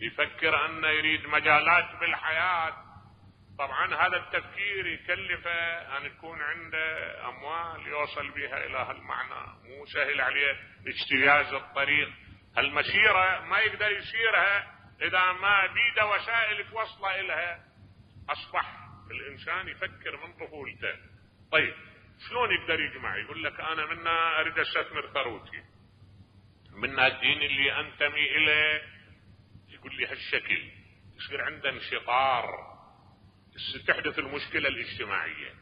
يفكر أنه يريد مجالات بالحياة. طبعا هذا التفكير يكلفه أن يكون عنده أموال يوصل بها إلى هالمعنى، مو سهل عليه اجتياز الطريق. المسيرة ما يقدر يسيرها إذا ما بيده وسائل توصله إلها. أصبح الإنسان يفكر من طفولته. طيب شلون يقدر يجمع؟ يقول لك أنا منا أريد أستثمر ثروتي، منا الدين اللي أنتمي إليه يقول لي هالشكل، يصير عنده انشطار، تحدث المشكلة الاجتماعية.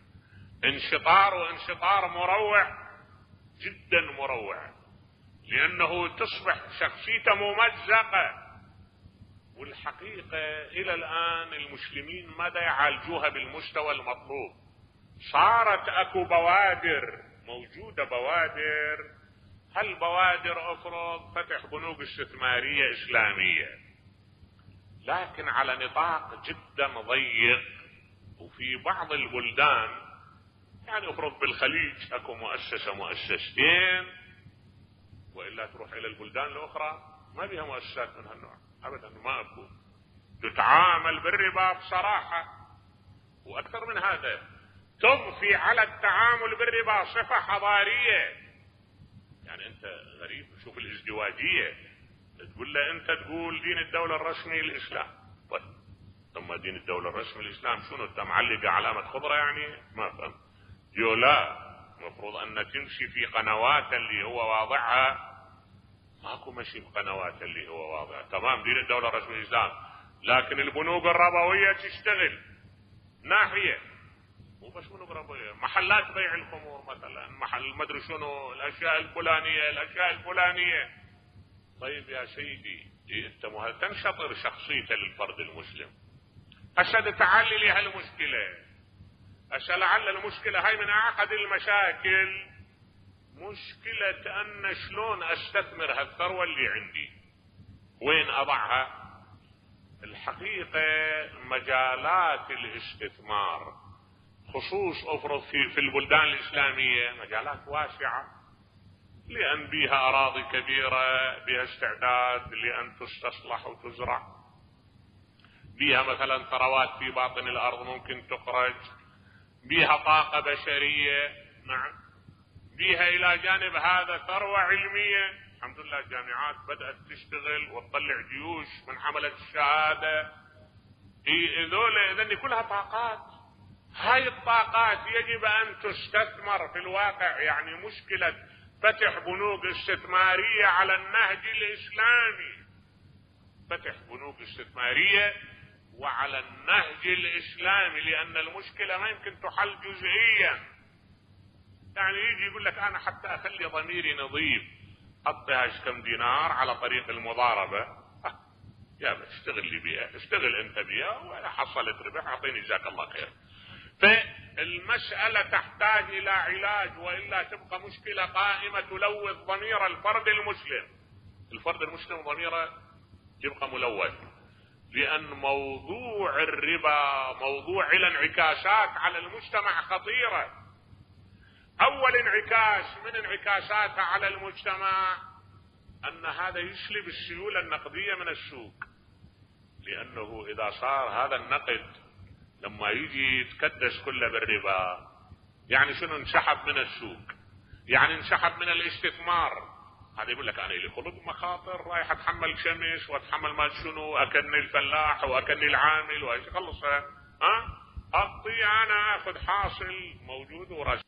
وانشطار مروع جدا مروع، لأنه تصبح شخصيته ممزقة. والحقيقة إلى الآن المسلمين ماذا يعالجوها بالمستوى المطلوب؟ صارت أكو بوادر موجودة، بوادر. هالبوادر أفرض فتح بنوك استثمارية إسلامية، لكن على نطاق جدا ضيق. وفي بعض البلدان، يعني افرض بالخليج اكو مؤسستين، والا تروح الى البلدان الاخرى ما بها مؤسسات من هالنوع ابدا، ما اكو. تتعامل بالربا بصراحة. واكثر من هذا، تضفي على التعامل بالربا صفة حضارية. يعني انت غريب، شوف الازدواجية، تقول له انت تقول دين الدولة الرسمي الاسلام. طيب ثم دين الدولة الرسمي الاسلام شنو؟ انت معلقة علامة خضرة يعني؟ ما فهم. لا، مفروض ان تمشي في قنوات اللي هو واضعها. ماكو مشي بقنوات اللي هو واضعها. تمام دين الدولة الرسمي الاسلام، لكن البنوك الربوية تشتغل ناحية، مو بس بنوك ربوية، محلات بيع الخمور مثلا، محل مدري شنو، الاشياء الفلانية. طيب يا سيدي، انت تنشطر شخصيته للفرد المسلم. هسه تعالي لي هالمشكلة، هسه لعل المشكلة هاي من اعقد المشاكل، مشكلة ان شلون استثمر هالثروة اللي عندي، وين اضعها. الحقيقة مجالات الاستثمار خصوص افرض في البلدان الاسلامية مجالات واسعة، لان بيها اراضي كبيرة، بيها استعداد لان تستصلح وتزرع، بيها مثلا ثروات في باطن الارض ممكن تخرج، بيها طاقة بشرية، نعم، بيها الى جانب هذا ثروة علمية. الحمد لله الجامعات بدأت تشتغل وتطلع جيوش من حملة الشهادة. اذن كلها طاقات. هاي الطاقات يجب ان تستثمر في الواقع. يعني مشكلة فتح بنوك استثمارية على النهج الاسلامي، فتح بنوك استثمارية وعلى النهج الاسلامي، لان المشكلة ما يمكن تحل جزئيا. يعني يجي يقول لك انا حتى اخلي ضميري نظيف اعطيها كم دينار على طريق المضاربة. يا بس اشتغل لي بيها، اشتغل انت بيها، واذا حصلت ربح اعطيني جزاك الله خير. فالمسألة تحتاج الى علاج، والا تبقى مشكلة قائمة تلوث ضمير الفرد المسلم. الفرد المسلم ضميره يبقى ملوث، لان موضوع الربا موضوع له انعكاسات على المجتمع خطيرة. اول انعكاس من انعكاساتها على المجتمع ان هذا يسلب السيولة النقدية من السوق، لانه اذا صار هذا النقد لما يجي يتكدس كله بالربا، يعني شنو؟ انسحب من السوق، يعني انسحب من الاستثمار. هذا يقول لك انا لي خلق مخاطر، رايح اتحمل شمس واتحمل ما شنو، اكني الفلاح واكني العامل وخلصها. اعطي انا اخذ حاصل موجود ورش.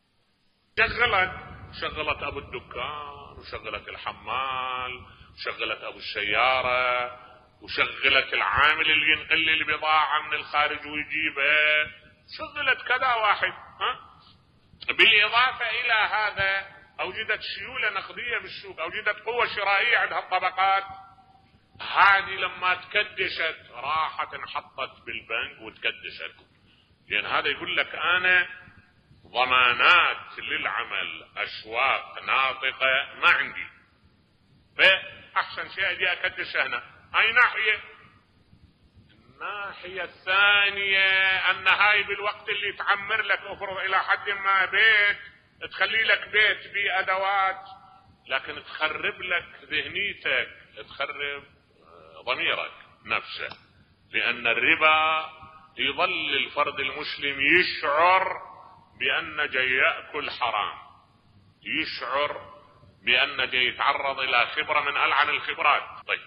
شغلت ابو الدكان، وشغلت الحمال، وشغلت ابو السيارة، وشغلت العامل اللي ينقل البضاعة من الخارج ويجيبها، شغلت كذا واحد. بالاضافة الى هذا اوجدت سيولة نقدية بالسوق، اوجدت قوة شرائية عند هالطبقات. هذه لما تكدست راحت انحطت بالبنك وتكدست، لان هذا يقول لك انا ضمانات للعمل، اسواق ناطقة ما عندي، فاحسن شيء اجي اكدس هنا. هاي ناحية. الناحية الثانية ان هاي بالوقت اللي تعمر لك افرض الى حد ما بيت، تخلي لك بيت بأدوات، لكن تخرب لك ذهنيتك، تخرب ضميرك. نفسه، لأن الربا يظل الفرد المسلم يشعر بأن جاي يأكل حرام، يشعر بأن جاي يتعرض إلى خبرة من ألعن الخبرات. طيب،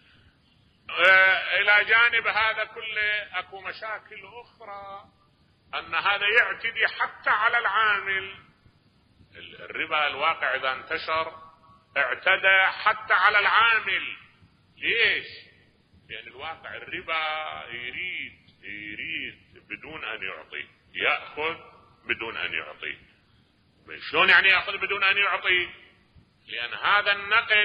إلى جانب هذا كله أكو مشاكل أخرى، أن هذا يعتدي حتى على العامل. الربا الواقع إذا انتشر اعتدى حتى على العامل. ليش؟ لأن الواقع الربا يريد بدون أن يعطي، يأخذ بدون أن يعطي. شلون يعني يأخذ بدون أن يعطي؟ لأن هذا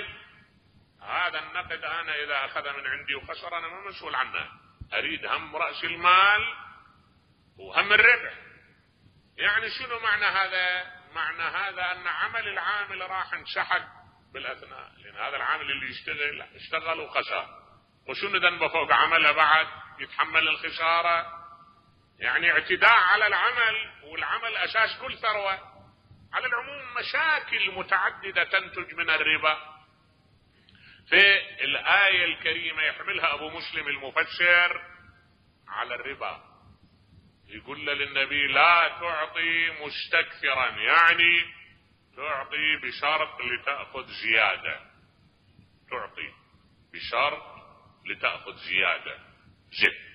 النقد أنا إذا أخذ من عندي وخسر أنا ما مسؤول عنه، أريد هم رأس المال وهم الربح. يعني شنو معنى هذا؟ معنى هذا أن عمل العامل راح انسحق بالأثناء، لأن هذا العامل اللي اشتغل وخسر، وشنو ذنبه فوق عمله بعد يتحمل الخسارة؟ يعني اعتداء على العمل، والعمل أساس كل ثروة. على العموم مشاكل متعددة تنتج من الربا. في الآية الكريمة يحملها أبو مسلم المفسر على الربا، يقول للنبي لا تعطي مستكثرا، يعني تعطي بشرط لتأخذ زيادة، تعطي بشرط لتأخذ زيادة. زد.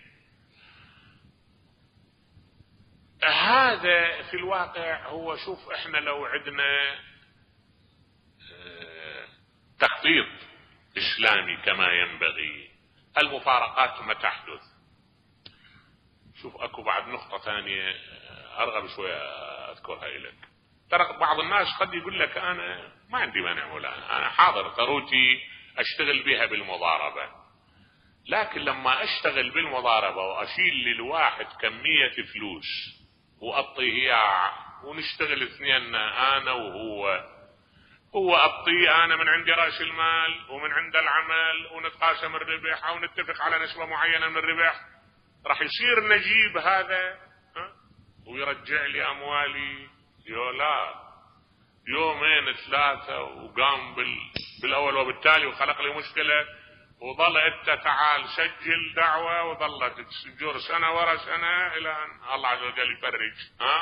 هذا في الواقع هو، شوف احنا لو عندنا تخطيط إسلامي كما ينبغي، المفارقات ما تحدث. شوف اكو بعد نقطة ثانية ارغب شوية اذكرها لك. ترى بعض الناس قد يقول لك انا ما عندي مانع ولا انا حاضر ثروتي اشتغل بها بالمضاربة، لكن لما اشتغل بالمضاربة واشيل للواحد كمية فلوس واعطيه اياه ونشتغل اثنين انا وهو، هو اعطيه انا من عندي راس المال ومن عند العمل ونتقاسم الربح او نتفق على نسبة معينة من الربح، راح يصير نجيب هذا ويرجع لي اموالي لا يومين ثلاثة وقام بالاول وبالتالي وخلق لي مشكلة، وظل انت تعال سجل دعوة وظلت تسجر سنة ورا سنة الى ان الله عز وجل يفرج.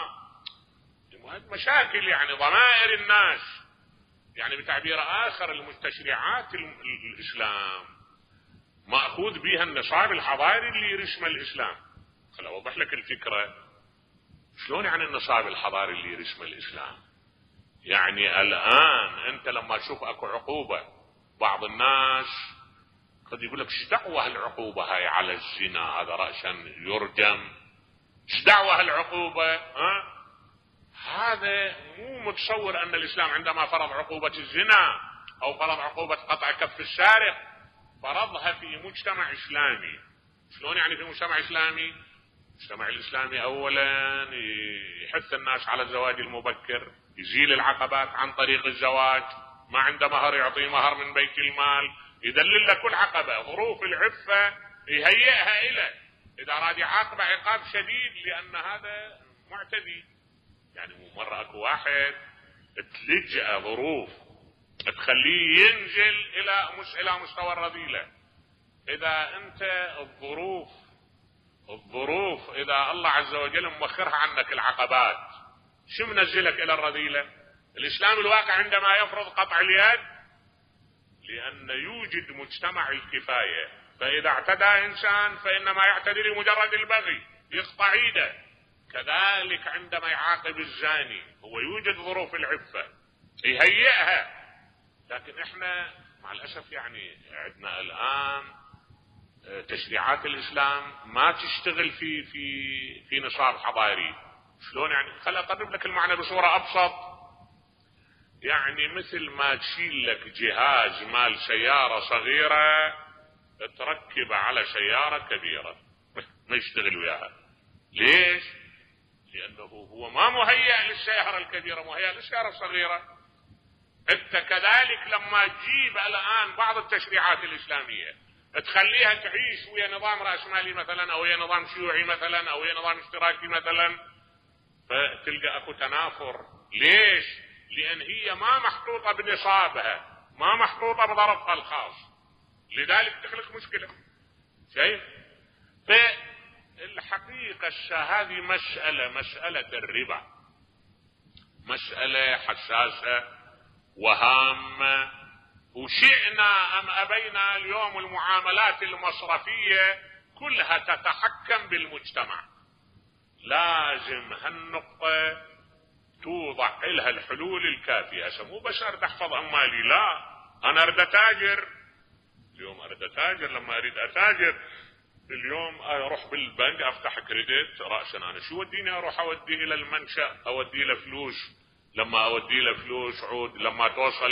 مشاكل يعني ضمائر الناس، يعني بتعبير اخر المستشرعات الاسلام مأخوذ بها النصاب الحضاري اللي يرسمه الاسلام. خل اوضح لك الفكرة. شلون يعني النصاب الحضاري اللي يرسمه الاسلام؟ يعني الان انت لما تشوف اكو عقوبة، بعض الناس قد يقول لك ايش دعوة العقوبة هاي على الزنا، هذا رأسا يرجم، ايش دعوة العقوبة؟ هذا مو متصور ان الاسلام عندما فرض عقوبة الزنا او فرض عقوبة قطع كف السارق فرضها في مجتمع اسلامي. شلون يعني في مجتمع اسلامي؟ المجتمع الاسلامي اولا يحث الناس على الزواج المبكر، يزيل العقبات عن طريق الزواج، ما عنده مهر يعطيه مهر من بيت المال، يدلل له كل عقبة، ظروف العفة يهيئها إليه، إذا أراد يعاقبه عقاب شديد لأن هذا معتدي. يعني مرة أكو واحد تلجأ ظروف تخليه ينزل إلى مستوى الرذيلة. إذا أنت الظروف إذا الله عز وجل مؤخرها عنك العقبات، شو منزلك إلى الرذيلة؟ الإسلام الواقع عندما يفرض قطع اليد لأن يوجد مجتمع الكفاية، فإذا اعتدى إنسان فإنما يعتدي لمجرد البغي يقطع يده. كذلك عندما يعاقب الزاني هو يوجد ظروف العفة يهيئها، لكن احنا مع الأسف يعني عندنا الآن تشريعات الإسلام ما تشتغل في نصاب حضاري. شلون يعني؟ خل أقرب لك المعنى بصورة أبسط. يعني مثل ما تشيل لك جهاز مال سيارة صغيرة تركب على سيارة كبيرة ما يشتغل وياها. ليش؟ لأنه هو ما مهيأ للسيارة الكبيرة، مهيأ للسيارة الصغيرة. انت كذلك لما تجيب الآن بعض التشريعات الإسلامية تخليها تعيش ويا نظام رأسمالي مثلا او ويا نظام شيوعي مثلا او ويا نظام اشتراكي مثلا، فتلقى اكو تنافر. ليش؟ لأن هي ما محطوطة بنصابها، ما محطوطة بظرفها الخاص، لذلك تخلق مشكلة. شايف؟ فالحقيقة هذه مسألة الربا مسألة حساسة وهامة، وشئنا أم أبينا اليوم المعاملات المصرفية كلها تتحكم بالمجتمع. لازم هالنقطة توضع لها الحلول الكافية. مو بس أريد أحفظ أموالي، لا، أنا أريد أتاجر. اليوم أريد أتاجر، لما أريد أتاجر اليوم أروح بالبنك أفتح كريدت رأسا. أنا شو وديني أروح أودي إلى المنشأ أودي له فلوس؟ لما أودي له فلوس عود لما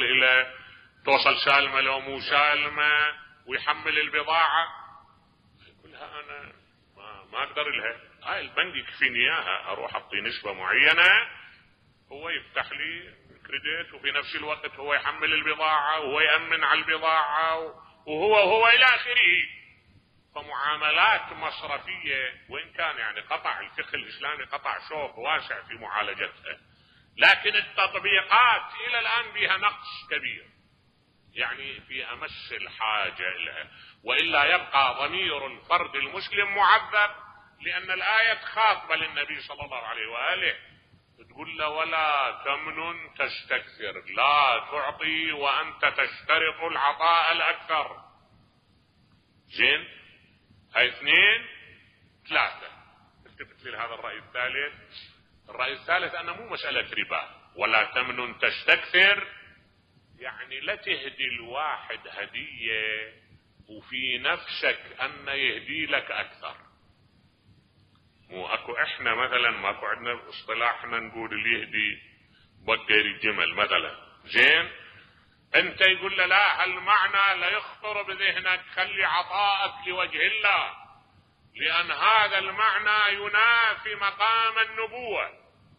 توصل سالمة لو مو سالمة، ويحمل البضاعة كلها أنا ما أقدر لها. هاي البنك يكفيني إياها، أروح أعطي نسبة معينة، هو يفتح لي كريدت، وفي نفس الوقت هو يحمل البضاعة وهو يأمن على البضاعة وهو إلى آخره. فمعاملات مصرفية، وإن كان يعني قطع الفقه الإسلامي قطع شوط واسع في معالجتها، لكن التطبيقات إلى الآن بها نقص كبير، يعني في أمس الحاجة لها، وإلا يبقى ضمير الفرد المسلم معذب، لأن الآية خاطبة للنبي صلى الله عليه وآله تقول له: ولا تمنن تستكثر، لا تعطي وأنت تشترط العطاء الأكثر. زين، هاي 2 3. التفت لي هذا الرأي الثالث. الرأي الثالث أنه مو مسألة ربا، ولا تمنن تستكثر، يعني لا تهدي الواحد هدية وفي نفسك أن يهدي لك أكثر. مو أكو إحنا مثلا ماكو عندنا اصطلاحنا نقول اللي يهدي بقر الجمل مثلا. زين، أنت يقول له: لا، هالمعنى لا يخطر بذهنك، خلي عطاءك لوجه الله، لأن هذا المعنى ينافي مقام النبوة.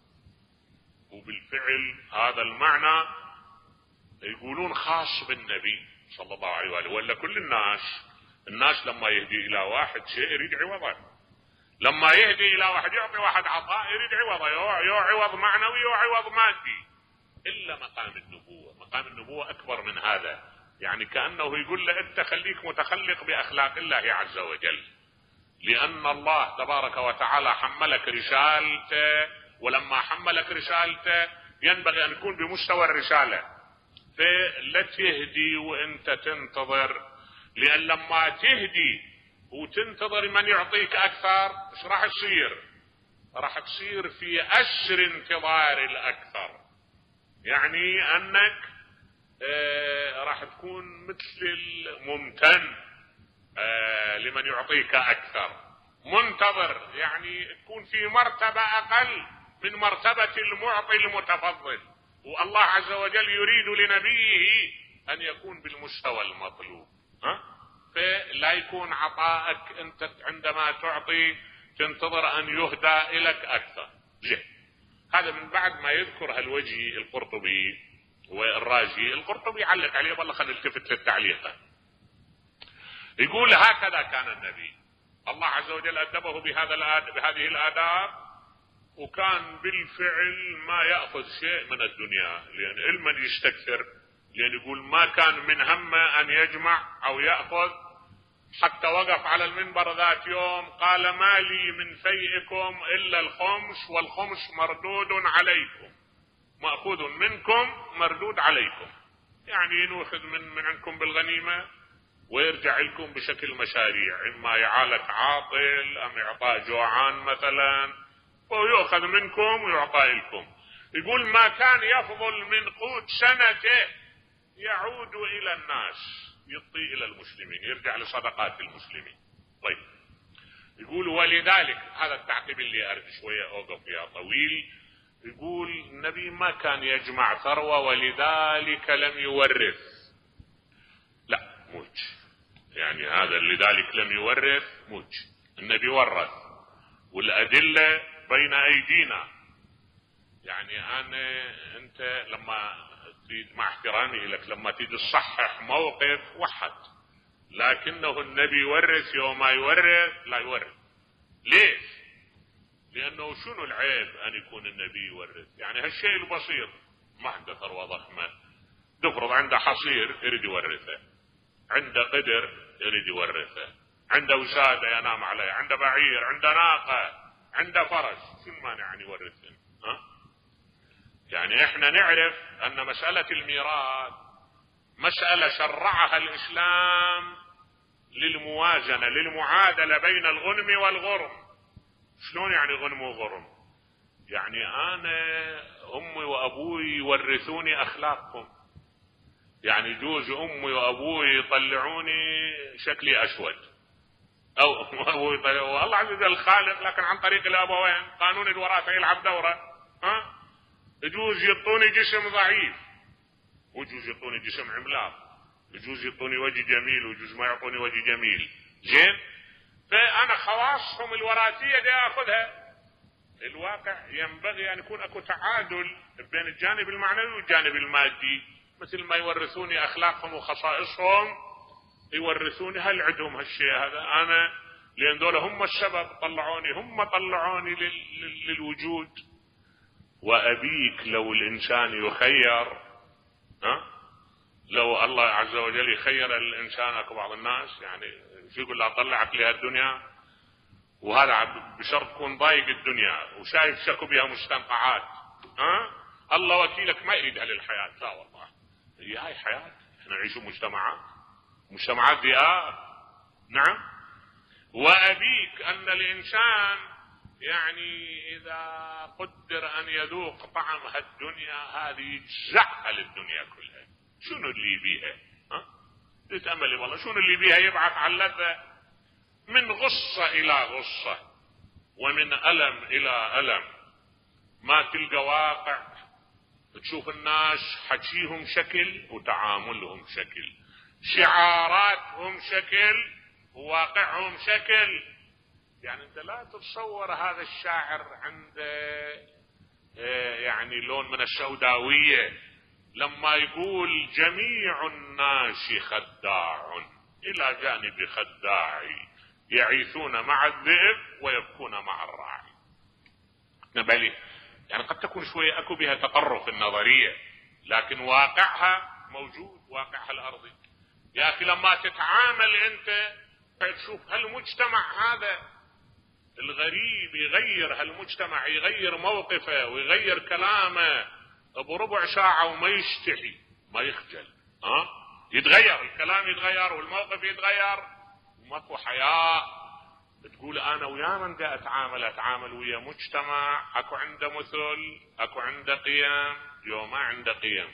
وبالفعل هذا المعنى يقولون خاص بالنبي صلى الله عليه وآله، ولا كل الناس لما يهدي إلى واحد شيء يريد عوضه، لما يهدي إلى واحد يعطي واحد عطاء يريد عوضه، عوض معنوي وعوض مادي، إلا مقام النبوة. مقام النبوة أكبر من هذا، يعني كأنه يقول له: أنت خليك متخلق بأخلاق الله عز وجل، لأن الله تبارك وتعالى حملك رسالته، ولما حملك رسالته ينبغي أن يكون بمستوى الرسالة. فلا تهدي وأنت تنتظر، لأن لما تهدي وتنتظر من يعطيك أكثر إيش راح يصير؟ راح تصير في أسر انتظار الأكثر، يعني أنك راح تكون مثل الممتن لمن يعطيك أكثر، منتظر، يعني تكون في مرتبة أقل من مرتبة المعطي المتفضل، والله عز وجل يريد لنبيه أن يكون بالمستوى المطلوب. فلا يكون عطائك أنت عندما تعطي تنتظر أن يهدى إليك أكثر. هذا من بعد ما يذكر هالوجه القرطبي والرازي. القرطبي علق عليه، والله خلينا نلتفت للتعليق. يقول: هكذا كان النبي، الله عز وجل أدبه بهذه الآداب، وكان بالفعل ما يأخذ شيء من الدنيا، لأن علما يستكثر، لأن يقول ما كان من همه أن يجمع أو يأخذ، حتى وقف على المنبر ذات يوم قال: ما لي من فيئكم إلا الخمس، والخمس مردود عليكم، مأخوذ منكم مردود عليكم، يعني نأخذ من عندكم بالغنيمة ويرجع لكم بشكل مشاريع، إما يعالة عاطل أم إعطاء جوعان مثلا، ويؤخذ منكم ويعطى لكم. يقول: ما كان يفضل من قوت سنته يعود إلى الناس، يعطي إلى المسلمين، يرجع لصدقات المسلمين. طيب، يقول: ولذلك، هذا التعقيب اللي أرد شوية أوقف فيها طويل، يقول: النبي ما كان يجمع ثروة ولذلك لم يورث. لا، موج، يعني هذا لذلك لم يورث موج، النبي ورث، والأدلة بين أيدينا. يعني أنت لما تريد، مع احترامي لك، لما تريد تصحح موقف وحد، لكنه النبي يورث يوم ما يورث لا يورث. ليش؟ لأنه شنو العيب أن يكون النبي يورث؟ يعني هالشيء البسيط، ما عنده ثروة ضخمة، تفرض عنده حصير يريد يورثه، عنده قدر يريد يورثه، عنده وسادة ينام عليه، عنده بعير، عنده ناقة، عنده فرس، شو المانع أن يورثن؟ يعني احنا نعرف أن مسألة الميراث مسألة شرعها الإسلام للموازنة، للمعادلة بين الغنم والغرم. شلون يعني غنم وغرم؟ يعني أنا أمي وأبوي يورثوني أخلاقهم، يعني يجوز أمي وأبوي يطلعوني شكلي أسود، أو أبوي يطلعوني الله عز وجل خالق، لكن عن طريق الأبوين قانون الوراثة يلعب دورة. يجوز يعطوني جسم ضعيف، ويجوز يعطوني جسم عملاق، يجوز يعطوني وجه جميل، ويجوز ما يعطوني وجه جميل. زين، فأنا خواصهم الوراثية دي أخذها. الواقع ينبغي أن يكون أكو تعادل بين الجانب المعنوي والجانب المادي، مثل ما يورثوني أخلاقهم وخصائصهم يورثوني هل عندهم هالشيء هذا. أنا لأن دول هم السبب، هم طلعوني للوجود. وأبيك لو الإنسان يخير، لو الله عز وجل يخير الإنسان، أكو بعض الناس يعني شو يقول له أطلعك لها الدنيا، وهذا بشرط تكون ضايق الدنيا وشايف شكو بها مستنقعات، الله وكيلك ما يريد أهل الحياة. لا والله، هي حياة، احنا نعيش مجتمعات ذئاب. نعم. وأبيك أن الإنسان يعني إذا قدر أن يذوق طعم هالدنيا هذه يجزعها للدنيا كلها. شنو اللي بيها؟ تتأملي والله شنو اللي بيها يبعث على اللذة من غصة إلى غصة، ومن ألم إلى ألم. ما تلقى واقع، تشوف الناس حكيهم شكل وتعاملهم شكل، شعاراتهم شكل وواقعهم شكل. يعني انت لا تتصور هذا الشاعر عنده يعني لون من السوداوية لما يقول جميع الناس خداع إلى جانب خداعي، يعيثون مع الذئب ويبكون مع الراعي. نبالي يعني قد تكون شوية أكو بها تطرف النظرية، لكن واقعها موجود، واقعها الأرضي. يا أخي لما تتعامل أنت تشوف هالمجتمع هذا الغريب يغير هالمجتمع، يغير موقفه ويغير كلامه بربع ساعة وما يستحي ما يخجل. يتغير الكلام، يتغير والموقف يتغير، وماكو حياء. تقول انا ويا من دا اتعامل ويا مجتمع اكو عنده مثل، اكو عنده قيم، يوم ما عنده قيم.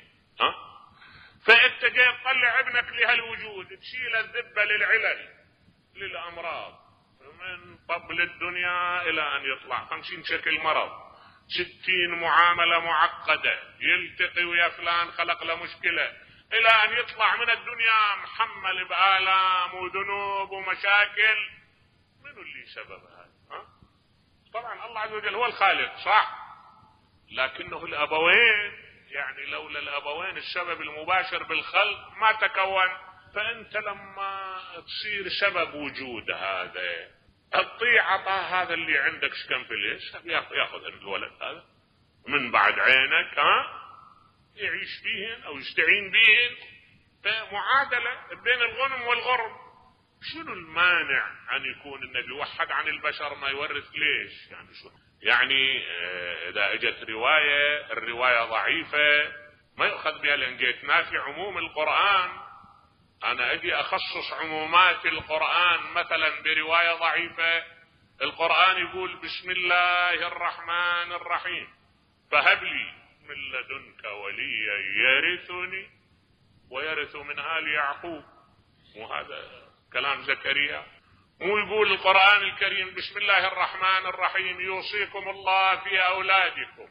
فانت جاي تطلع ابنك لهالوجود، تشيل الذبة للعلل للامراض، من طبل الدنيا الى ان يطلع 50 شكل مرض، 60 معاملة معقدة، يلتقي ويا فلان خلق له مشكلة، الى ان يطلع من الدنيا محمل بآلام وذنوب ومشاكل. منو اللي سبب هذا؟ طبعا الله عز وجل هو الخالق صح، لكنه الابوين، يعني لولا الابوين السبب المباشر بالخلق ما تكون. فانت لما تصير سبب وجود هذا، تطيع عطاه هذا اللي عندك كم فليس ياخذ الولد هذا من بعد عينك، يعيش بيهن او يستعين بيهن. فمعادلة بين الغنم والغرم. شنو المانع ان يكون النبي وحد عن البشر ما يورث؟ ليش يعني؟ شو يعني اذا اجت رواية، الرواية ضعيفة ما يؤخذ بها، لان جيتنا في عموم القرآن. انا اجي اخصص عمومات القرآن مثلا برواية ضعيفة. القرآن يقول بسم الله الرحمن الرحيم، فهب لي من لدنك وليا يرثني ويرث من آل يعقوب. وهذا كلام زكريا. ويقول القرآن الكريم بسم الله الرحمن الرحيم يوصيكم الله في أولادكم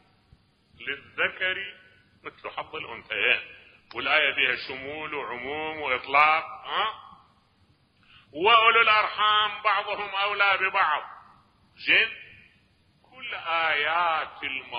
للذكر مثل حظ الأنثيين. والآية بها شمول وعموم وإطلاق. وأولو الأرحام بعضهم أولى ببعض. زين، كل آيات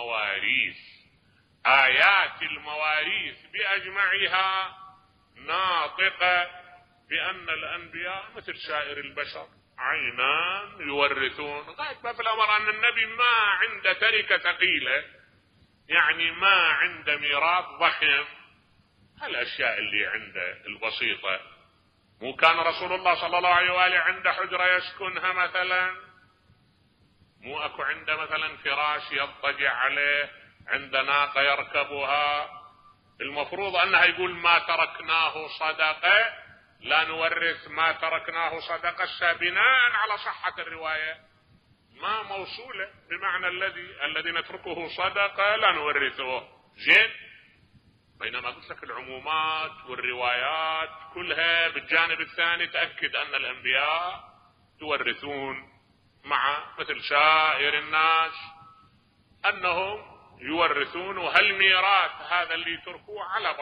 المواريث بأجمعها ناطقة بأن الأنبياء مثل سائر البشر، عينان يورثون. غاية ما في الأمر أن النبي ما عنده تركة ثقيلة، يعني ما عنده ميراث ضخم. هالأشياء اللي عنده البسيطة مو كان رسول الله صلى الله عليه وآله عنده حجرة يسكنها مثلا؟ مو اكو عنده مثلا فراش يضطجع عليه، عنده ناقة يركبها؟ المفروض انها يقول ما تركناه صدقة، لا نورث ما تركناه صدقة، بناء على صحة الرواية ما موصولة بمعنى الذي نتركه صدقة لا نورثه. زين، بينما قلت لك العمومات والروايات كلها بالجانب الثاني تأكد ان الانبياء يورثون مع مثل سائر الناس، انهم يورثون. وهالميراث هذا اللي تركوه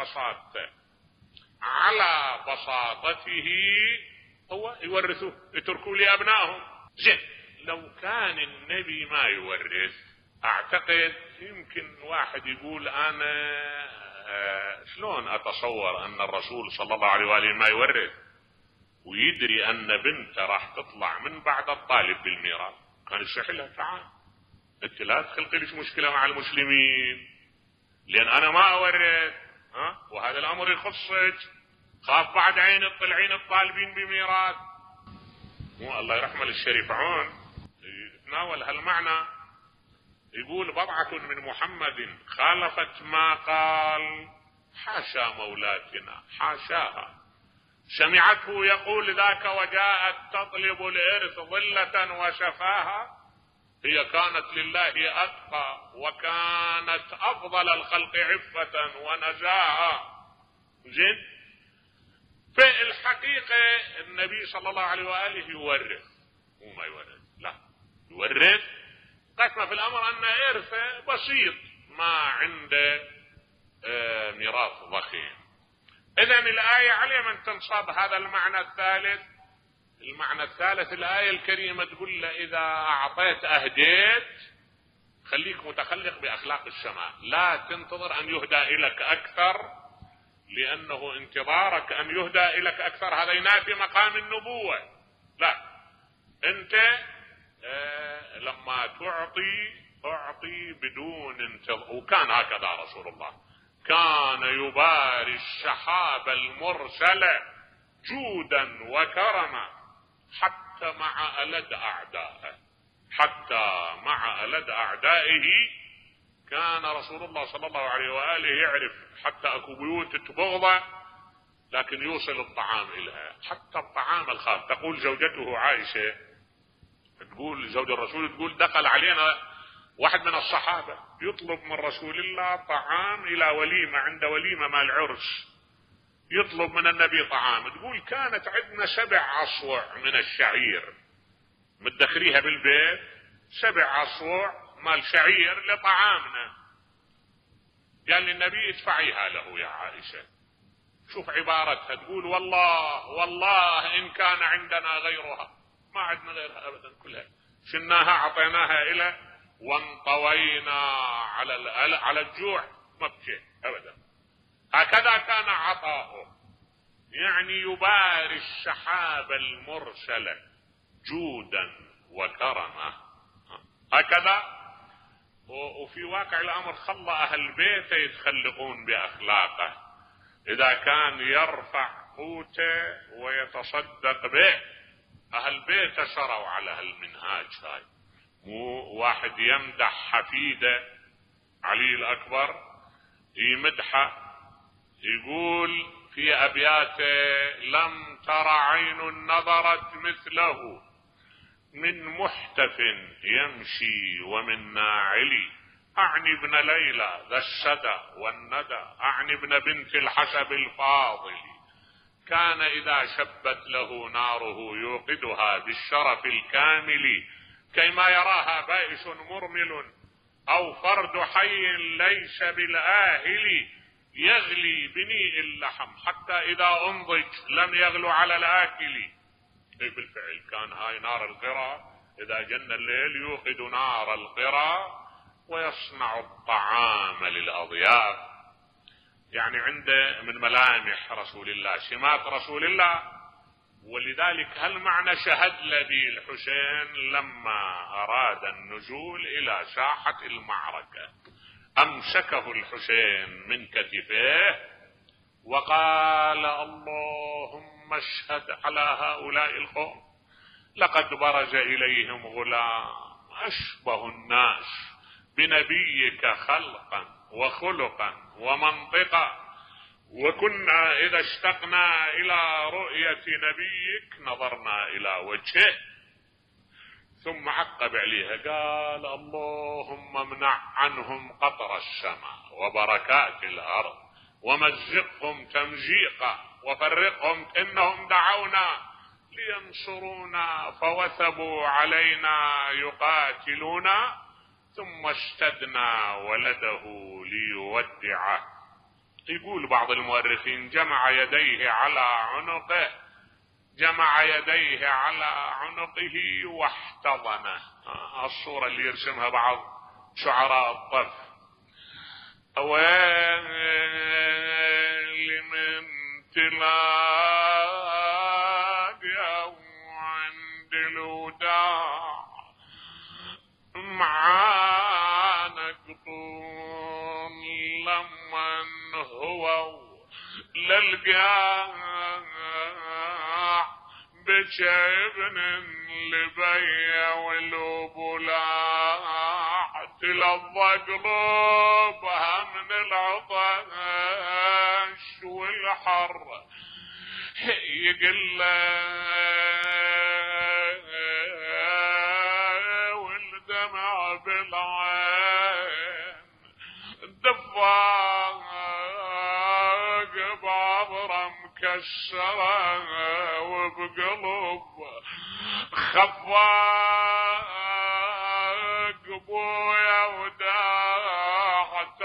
على بساطته هو يورثوه، يتركوه لأبنائهم. زين، لو كان النبي ما يورث اعتقد يمكن واحد يقول انا شلون اتصور ان الرسول صلى الله عليه وآله ما يورث ويدري ان بنته راح تطلع من بعد الطالب بالميراث، كان يصح لها تعال انت لا تخلقي ليش مشكلة مع المسلمين لان انا ما اورث، وهذا الامر يخصك، خاف بعد عين تطلعين الطالبين بميراث. مو الله يرحمه الشريف عون يتناول هالمعنى، يقول بضعة من محمد خالفت ما قال، حاشا مولاتنا حاشاها، سمعته يقول ذاك وجاءت تطلب الإرث ظلة وشفاها، هي كانت لله أتقى وكانت أفضل الخلق عفة ونزاها. زين، في الحقيقة النبي صلى الله عليه وآله يورث، مو ما يورث، لا يورث، قسم في الأمر أن إرثه بسيط، ما عنده ميراث ضخيم. إذن الآية عليه من تنصب هذا المعنى الثالث. المعنى الثالث الآية الكريمة تقول له إذا أعطيت أهديت خليك متخلق بأخلاق السماء، لا تنتظر أن يهدى إليك أكثر، لأنه انتظارك أن يهدى إليك أكثر هذا ينافي مقام النبوة. لا، أنت لما تعطي بدون انتظار. وكان هكذا رسول الله، كان يباري السحاب المرسلة جودا وكرما حتى مع ألد أعدائه كان رسول الله صلى الله عليه وآله يعرف حتى أكو بيوت تبغضه لكن يوصل الطعام إليها، حتى الطعام الخاص. تقول زوجته عائشة، تقول زوج الرسول، تقول دخل علينا واحد من الصحابة يطلب من رسول الله طعام إلى وليمة، عند وليمة مال عرس، يطلب من النبي طعام. تقول كانت عندنا 7 أصوع من الشعير مدخريها بالبيت، 7 أصوع مال شعير لطعامنا. قال للنبي ادفعيها له يا عائشة. شوف عبارتها، تقول والله إن كان عندنا غيرها، ما عندنا غيرها أبدا، كلها شناها عطيناها إلى وانطوينا على الجوع، ما بشيء أبدا. هكذا كان عطاؤه، يعني يباري السحاب المرسلة جودا وكرما هكذا. وفي واقع الأمر خلى أهل بيته يتخلقون بأخلاقه، إذا كان يرفع قوته ويتصدق به أهل بيته سروا على هالمنهاج هاي. مو واحد يمدح حفيده علي الأكبر، يمدحه يقول في أبياته لم تر عين نظرت مثله من محتف يمشي ومن ناعلي، أعني ابن ليلى ذا الشدى والندى، أعني ابن بنت الحسب الفاضل، كان إذا شبت له ناره يوقدها بالشرف الكامل، كيما يراها بائس مرمل أو فرد حي ليس بالآهل، يغلي بنيء اللحم حتى إذا أنضج لم يغلو على الآكل. بالفعل كان هاي نار القرى إذا جن الليل يوقد نار القرى ويصنع الطعام للأضياف. يعني عنده من ملامح رسول الله، سمات رسول الله. ولذلك هالمعنى شهد لدي الحسين لما أراد النزول إلى ساحة المعركة، أمسكه الحسين من كتفيه وقال اللهم مشهد على هؤلاء القوم. لقد برز إليهم غلام أشبه الناس بنبيك خلقا وخلقا ومنطقا، وكنا إذا اشتقنا إلى رؤية نبيك نظرنا إلى وجهه. ثم عقب عليها قال اللهم امنع عنهم قطر السماء وبركات الأرض ومزقهم تمزيقا وفرقهم إنهم دعونا لينصرونا فوثبوا علينا يقاتلونا ثم اشتدنا ولده ليودعه. يقول بعض المؤرخين جمع يديه على عنقه، جمع يديه على عنقه واحتضنه. الصورة اللي يرسمها بعض شعراء الطف. ويل من تلاقى عند الوداع معانا قطون لمن هو للقاع بشيبن لبيا والبلاع تلظى قلوبها من العطش والحر يقل والدمع بالعين دفاق بعبرة مكسرة وبقلب خفاق بويا وداعت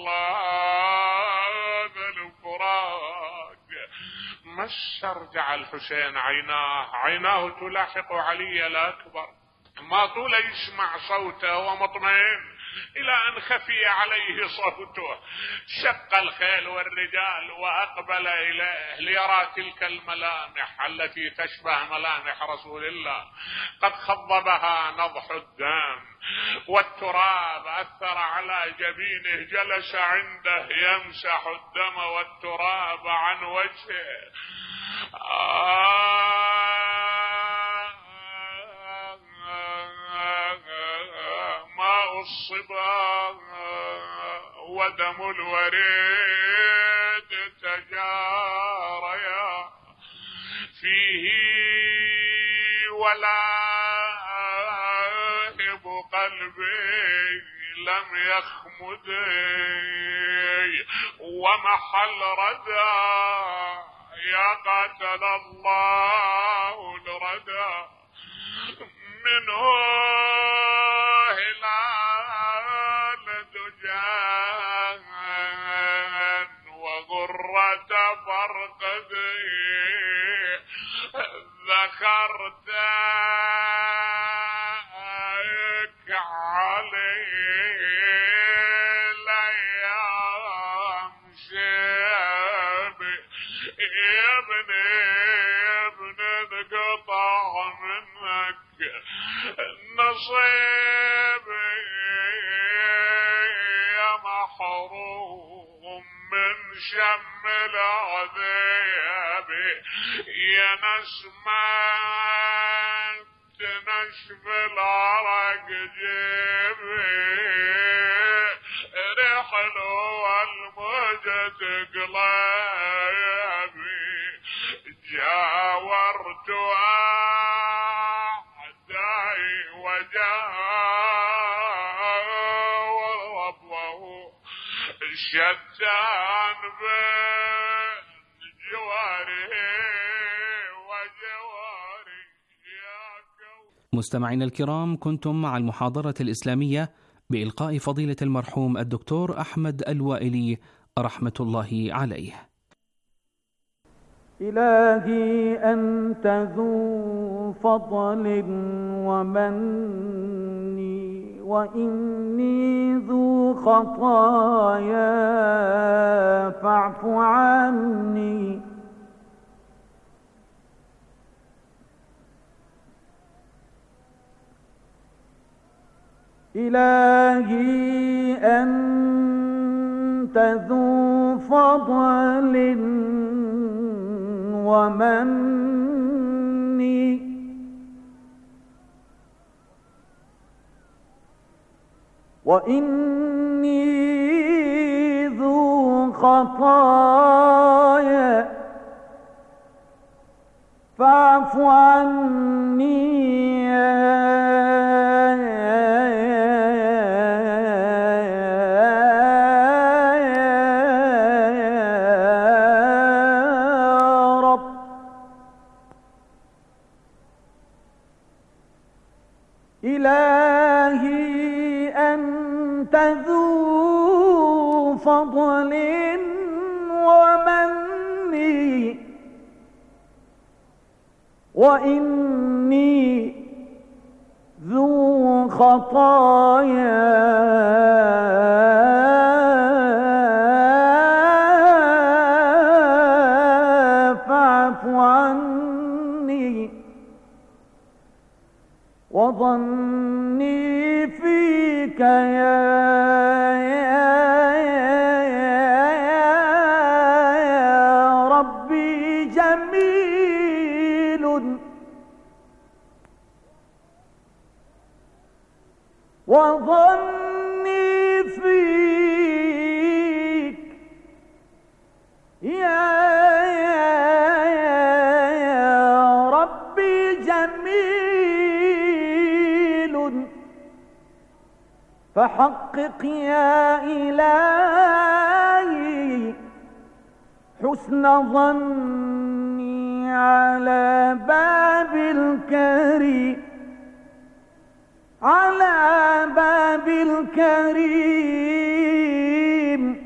الله بالفراق. مش رجع الحسين عيناه تلاحق علي الأكبر، ما طول يسمع صوته ومطمئن إلى أن خفي عليه صوته. شق الخيل والرجال وأقبل إليه ليرى تلك الملامح التي تشبه ملامح رسول الله. قد خضبها نضح الدم والتراب أثر على جبينه، جلس عنده يمسح الدم والتراب عن وجهه. ماء الصبا ودم الوريد تجاريا فيه ولاهب قلبي لم يخمدي ومحل ردى يا قاتل الله الردى منه هلال دجان وغرة فرقدي ذكرتك علي ليام شابي يا ابن انقطع منك نصيبي يا محروم من شم العذاب يا نسمة نشف العرق جيبي رحل والمجد قلبي جاورت أعدائي وجاور شتان بين جواري وجواري. مستمعينا الكرام، كنتم مع المحاضرة الإسلامية بإلقاء فضيلة المرحوم الدكتور أحمد الوائلي رحمة الله عليه. إلهي أنت ذو فضل ومن وإني ذو خطايا فاعف عني. إلهي أنت ذو فضل ومني وإني ذو خطايا فاعف عني يا رب. إلهي أنت ذو فضل ومني وإني ذو خطايا فاعف عني وظني فيك يا ربي جميل وظني فيك يا ربي جميل فحقق يا إلهي حسن ظني على باب الكريم على باب الكريم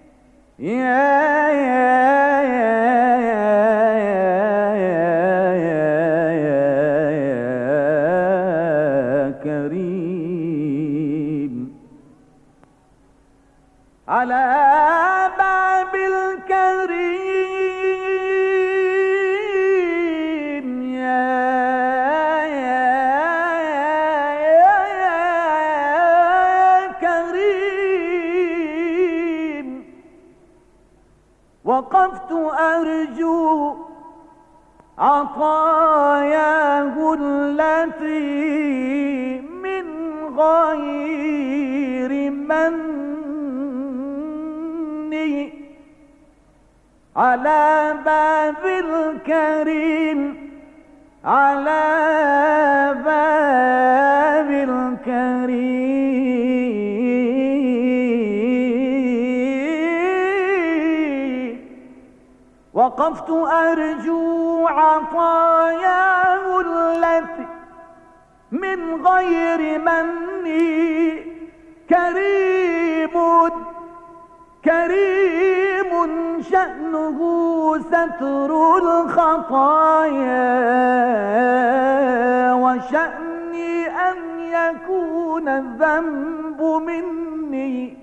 يا كريم على باب الكريم يا كريم وقفت أرجو عطاياه التي من غير مني على باب الكريم على باب الكريم وقفت أرجو عطاياه التي من غير مني كريم كريم شأنه ستر الخطايا وشأني أن يكون الذنب مني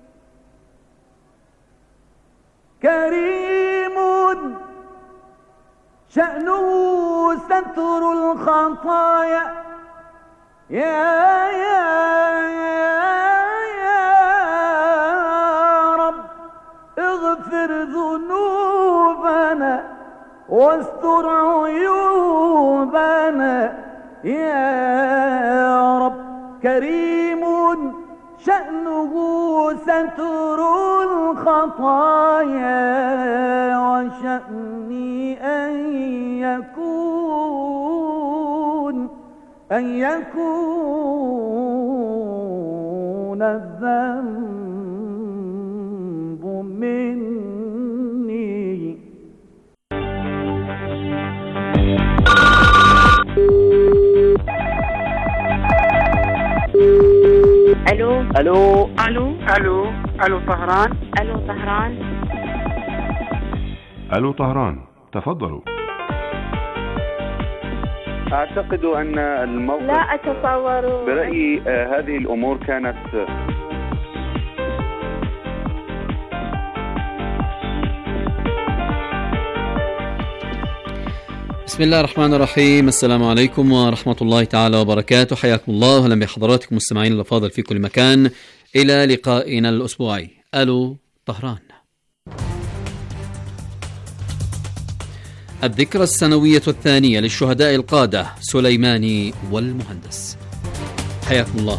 كريم شأنه ستر الخطايا يا رب اغفر ذنوبنا واستر عيوبنا يا رب كريم شأنه ستر الخطايا وشأني أن يكون الذنب مني. الو الو الو الو الو طهران. الو طهران. الو طهران، تفضلوا. اعتقد ان الموقف لا اتصور. برأيي هذه الامور كانت بسم الله الرحمن الرحيم. السلام عليكم ورحمة الله تعالى وبركاته. حياكم الله وأهلا بحضراتكم مستمعين الأفاضل في كل مكان إلى لقائنا الأسبوعي. ألو طهران. الذكرى السنوية الثانية للشهداء القادة سليماني والمهندس. حياكم الله.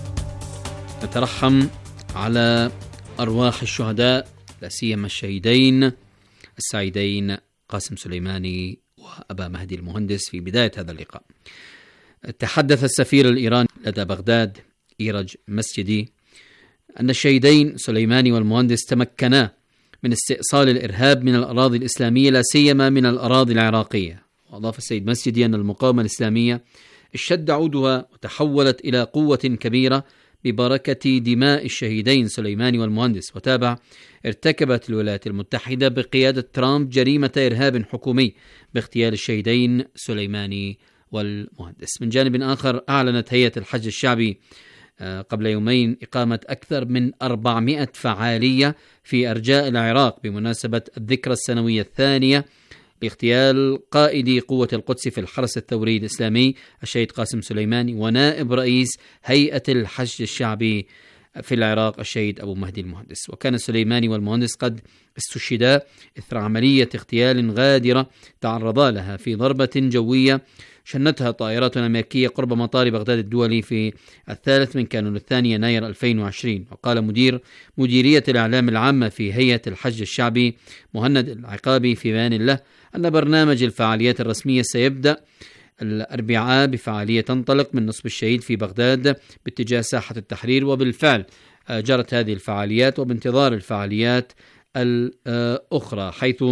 نترحم على أرواح الشهداء، لا سيما الشهيدين السعيدين قاسم سليماني وأبا مهدي المهندس في بداية هذا اللقاء. تحدث السفير الإيراني لدى بغداد إيرج مسجدي أن الشهيدين سليماني والمهندس تمكنا من استئصال الإرهاب من الأراضي الإسلامية، لا سيما من الأراضي العراقية. وأضاف السيد مسجدي أن المقاومة الإسلامية اشتد عودها وتحولت إلى قوة كبيرة ببركة دماء الشهيدين سليماني والمهندس. وتابع: ارتكبت الولايات المتحدة بقيادة ترامب جريمة إرهاب حكومي باغتيال الشهيدين سليماني والمهندس. من جانب آخر، أعلنت هيئة الحج الشعبي قبل يومين إقامة أكثر من 400 فعالية في أرجاء العراق بمناسبة الذكرى السنوية الثانية لاغتيال قائد قوة القدس في الحرس الثوري الإسلامي الشهيد قاسم سليماني، ونائب رئيس هيئة الحج الشعبي في العراق الشهيد أبو مهدي المهندس. وكان سليماني والمهندس قد استشهدا إثر عملية اغتيال غادرة تعرضا لها في ضربة جوية شنتها طائرات أمريكية قرب مطار بغداد الدولي في 3 كانون 2 يناير 2020. وقال مديرية الإعلام العامة في هيئة الحج الشعبي مهند العقابي في بيان له أن برنامج الفعاليات الرسمية سيبدأ الأربعاء بفعالية تنطلق من نصب الشهيد في بغداد باتجاه ساحة التحرير. وبالفعل جرت هذه الفعاليات، وبانتظار الفعاليات الأخرى، حيث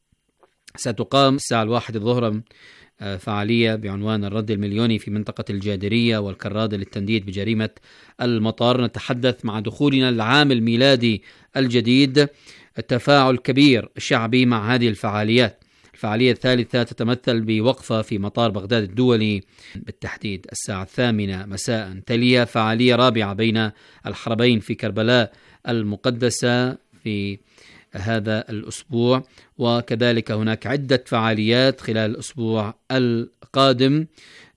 ستقام الساعة 1 الظهر فعالية بعنوان الرد المليوني في منطقة الجادرية والكرادة للتنديد بجريمة المطار. نتحدث مع دخولنا العام الميلادي الجديد التفاعل كبير شعبي مع هذه الفعاليات. الفعالية الثالثة تتمثل بوقفة في مطار بغداد الدولي بالتحديد الساعة 8 مساء، تليها فعالية رابعة بين الحربين في كربلاء المقدسة في هذا الأسبوع. وكذلك هناك عدة فعاليات خلال الأسبوع القادم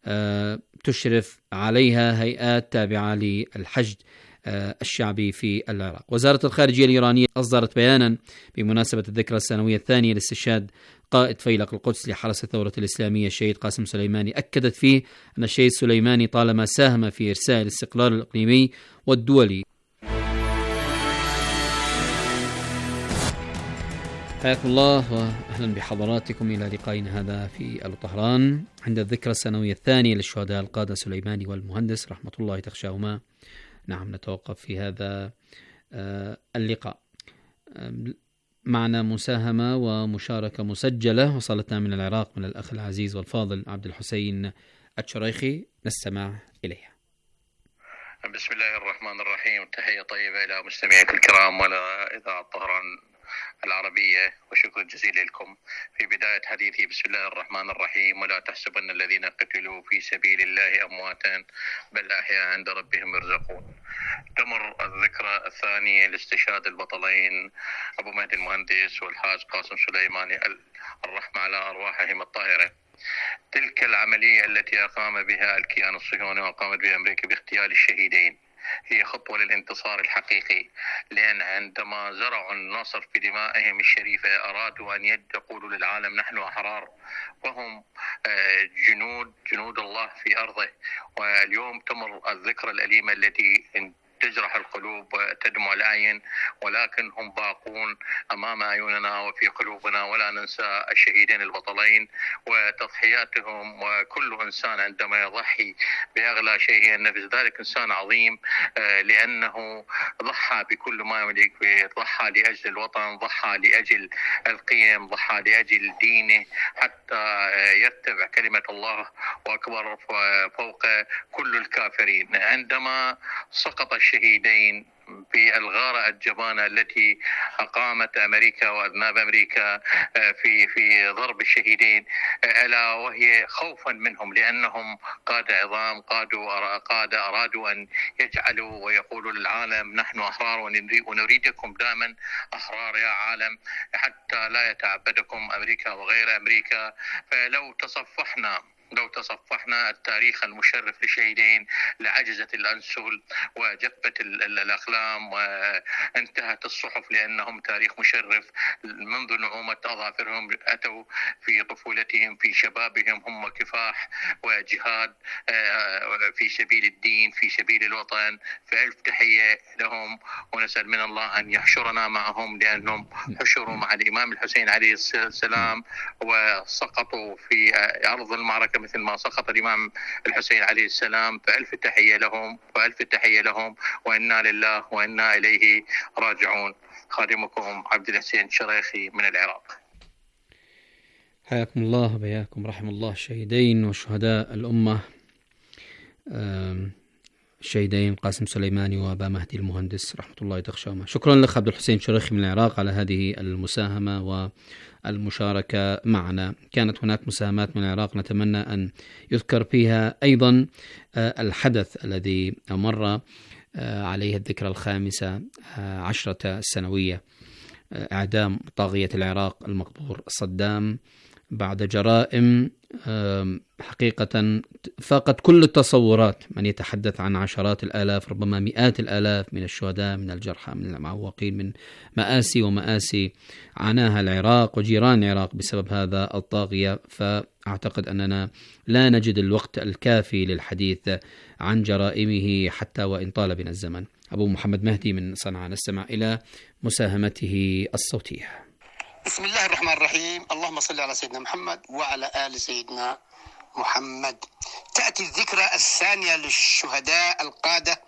تشرف عليها هيئات تابعة للحج الشعبي في العراق. وزارة الخارجية الإيرانية أصدرت بيانا بمناسبة الذكرى السنوية الثانية لاستشهاد قائد فيلق القدس لحرس الثورة الإسلامية الشهيد قاسم سليماني. أكدت فيه أن الشهيد سليماني طالما ساهم في إرساء الاستقرار الإقليمي والدولي. حياكم الله وأهلا بحضراتكم إلى لقائنا هذا في طهران عند الذكرى السنوية الثانية للشهداء القادة سليماني والمهندس رحمة الله تخشاهما. نعم، نتوقف في هذا اللقاء. معنا مساهمة ومشاركة مسجلة وصلتنا من العراق من الأخ العزيز والفاضل عبد الحسين الشريخي، نستمع إليها. بسم الله الرحمن الرحيم. تحية طيبة إلى مستمعيكم الكرام ولا إذاعة طهران العربية، وشكرا جزيلا لكم. في بداية حديثي بسم الله الرحمن الرحيم: ولا تحسبن الذين قتلوا في سبيل الله أمواتا بل أحياء عند ربهم يرزقون. تمر الذكرى الثانية لاستشهاد البطلين أبو مهدي المهندس والحاج قاسم سليماني، الرحمة على أرواحهم الطاهرة. تلك العملية التي أقام بها الكيان الصهيوني وقامت بها أمريكا باغتيال الشهيدين هي خطوة للانتصار الحقيقي، لأن عندما زرعوا النصر في دمائهم الشريفة أرادوا أن يقولوا للعالم نحن أحرار، وهم جنود الله في أرضه. واليوم تمر الذكرى الأليمة التي تجرح القلوب وتدمع الأعين، ولكن هم باقون أمام أعيننا وفي قلوبنا. ولا ننسى الشهيدين البطلين وتضحياتهم، وكل إنسان عندما يضحي بأغلى شيء هي النفس ذلك إنسان عظيم، لأنه ضحى بكل ما يملك، ضحى لأجل الوطن، ضحى لأجل القيم، ضحى لأجل دينه حتى يتبع كلمة الله وأكبر فوق كل الكافرين. عندما سقط الشهيدين في الغارة الجبانة التي أقامت أمريكا وأذناب أمريكا في ضرب الشهيدين، ألا وهي خوفا منهم، لأنهم قادة عظام، قادة أرادوا أن يجعلوا ويقولوا للعالم نحن أحرار ونريدكم دائما أحرار يا عالم، حتى لا يتعبدكم أمريكا وغير أمريكا. فلو تصفحنا لو تصفحنا التاريخ المشرف لشهيدين لعجزت الأنسل وجفت الأقلام وانتهت الصحف، لأنهم تاريخ مشرف منذ نعومة أظافرهم. أتوا في طفولتهم في شبابهم هم كفاح وجهاد في سبيل الدين في سبيل الوطن، فألف تحية لهم، ونسأل من الله أن يحشرنا معهم، لأنهم حشروا مع الإمام الحسين عليه السلام وسقطوا في أرض المعركة مثل ما سقط الإمام الحسين عليه السلام. فألف تحية لهم وألف تحية لهم، وإنا لله وإنا إليه راجعون. خادمكم عبد الحسين شريخي من العراق. حياكم الله وبياكم، رحم الله الشهيدين وشهداء الأمة الشهيدين قاسم سليماني وأبا مهدي المهندس رحمة الله تخشاهما. شكرا لك عبد الحسين شريخي من العراق على هذه المساهمة والمشاركة معنا. كانت هناك مساهمات من العراق نتمنى أن يذكر فيها أيضا الحدث الذي مر عليه الذكرى 15 السنوية، إعدام طاغية العراق المقبور صدام بعد جرائم حقيقة فاقت كل التصورات. من يتحدث عن عشرات الآلاف ربما مئات الآلاف من الشهداء، من الجرحى، من المعوقين، من مآسي ومآسي عاناها العراق وجيران العراق بسبب هذا الطاغية. فأعتقد أننا لا نجد الوقت الكافي للحديث عن جرائمه حتى وإن طال بنا الزمن. أبو محمد مهدي من صنعاء، نستمع إلى مساهمته الصوتية. بسم الله الرحمن الرحيم. اللهم صل على سيدنا محمد وعلى آل سيدنا محمد. تأتي الذكرى الثانية للشهداء القادة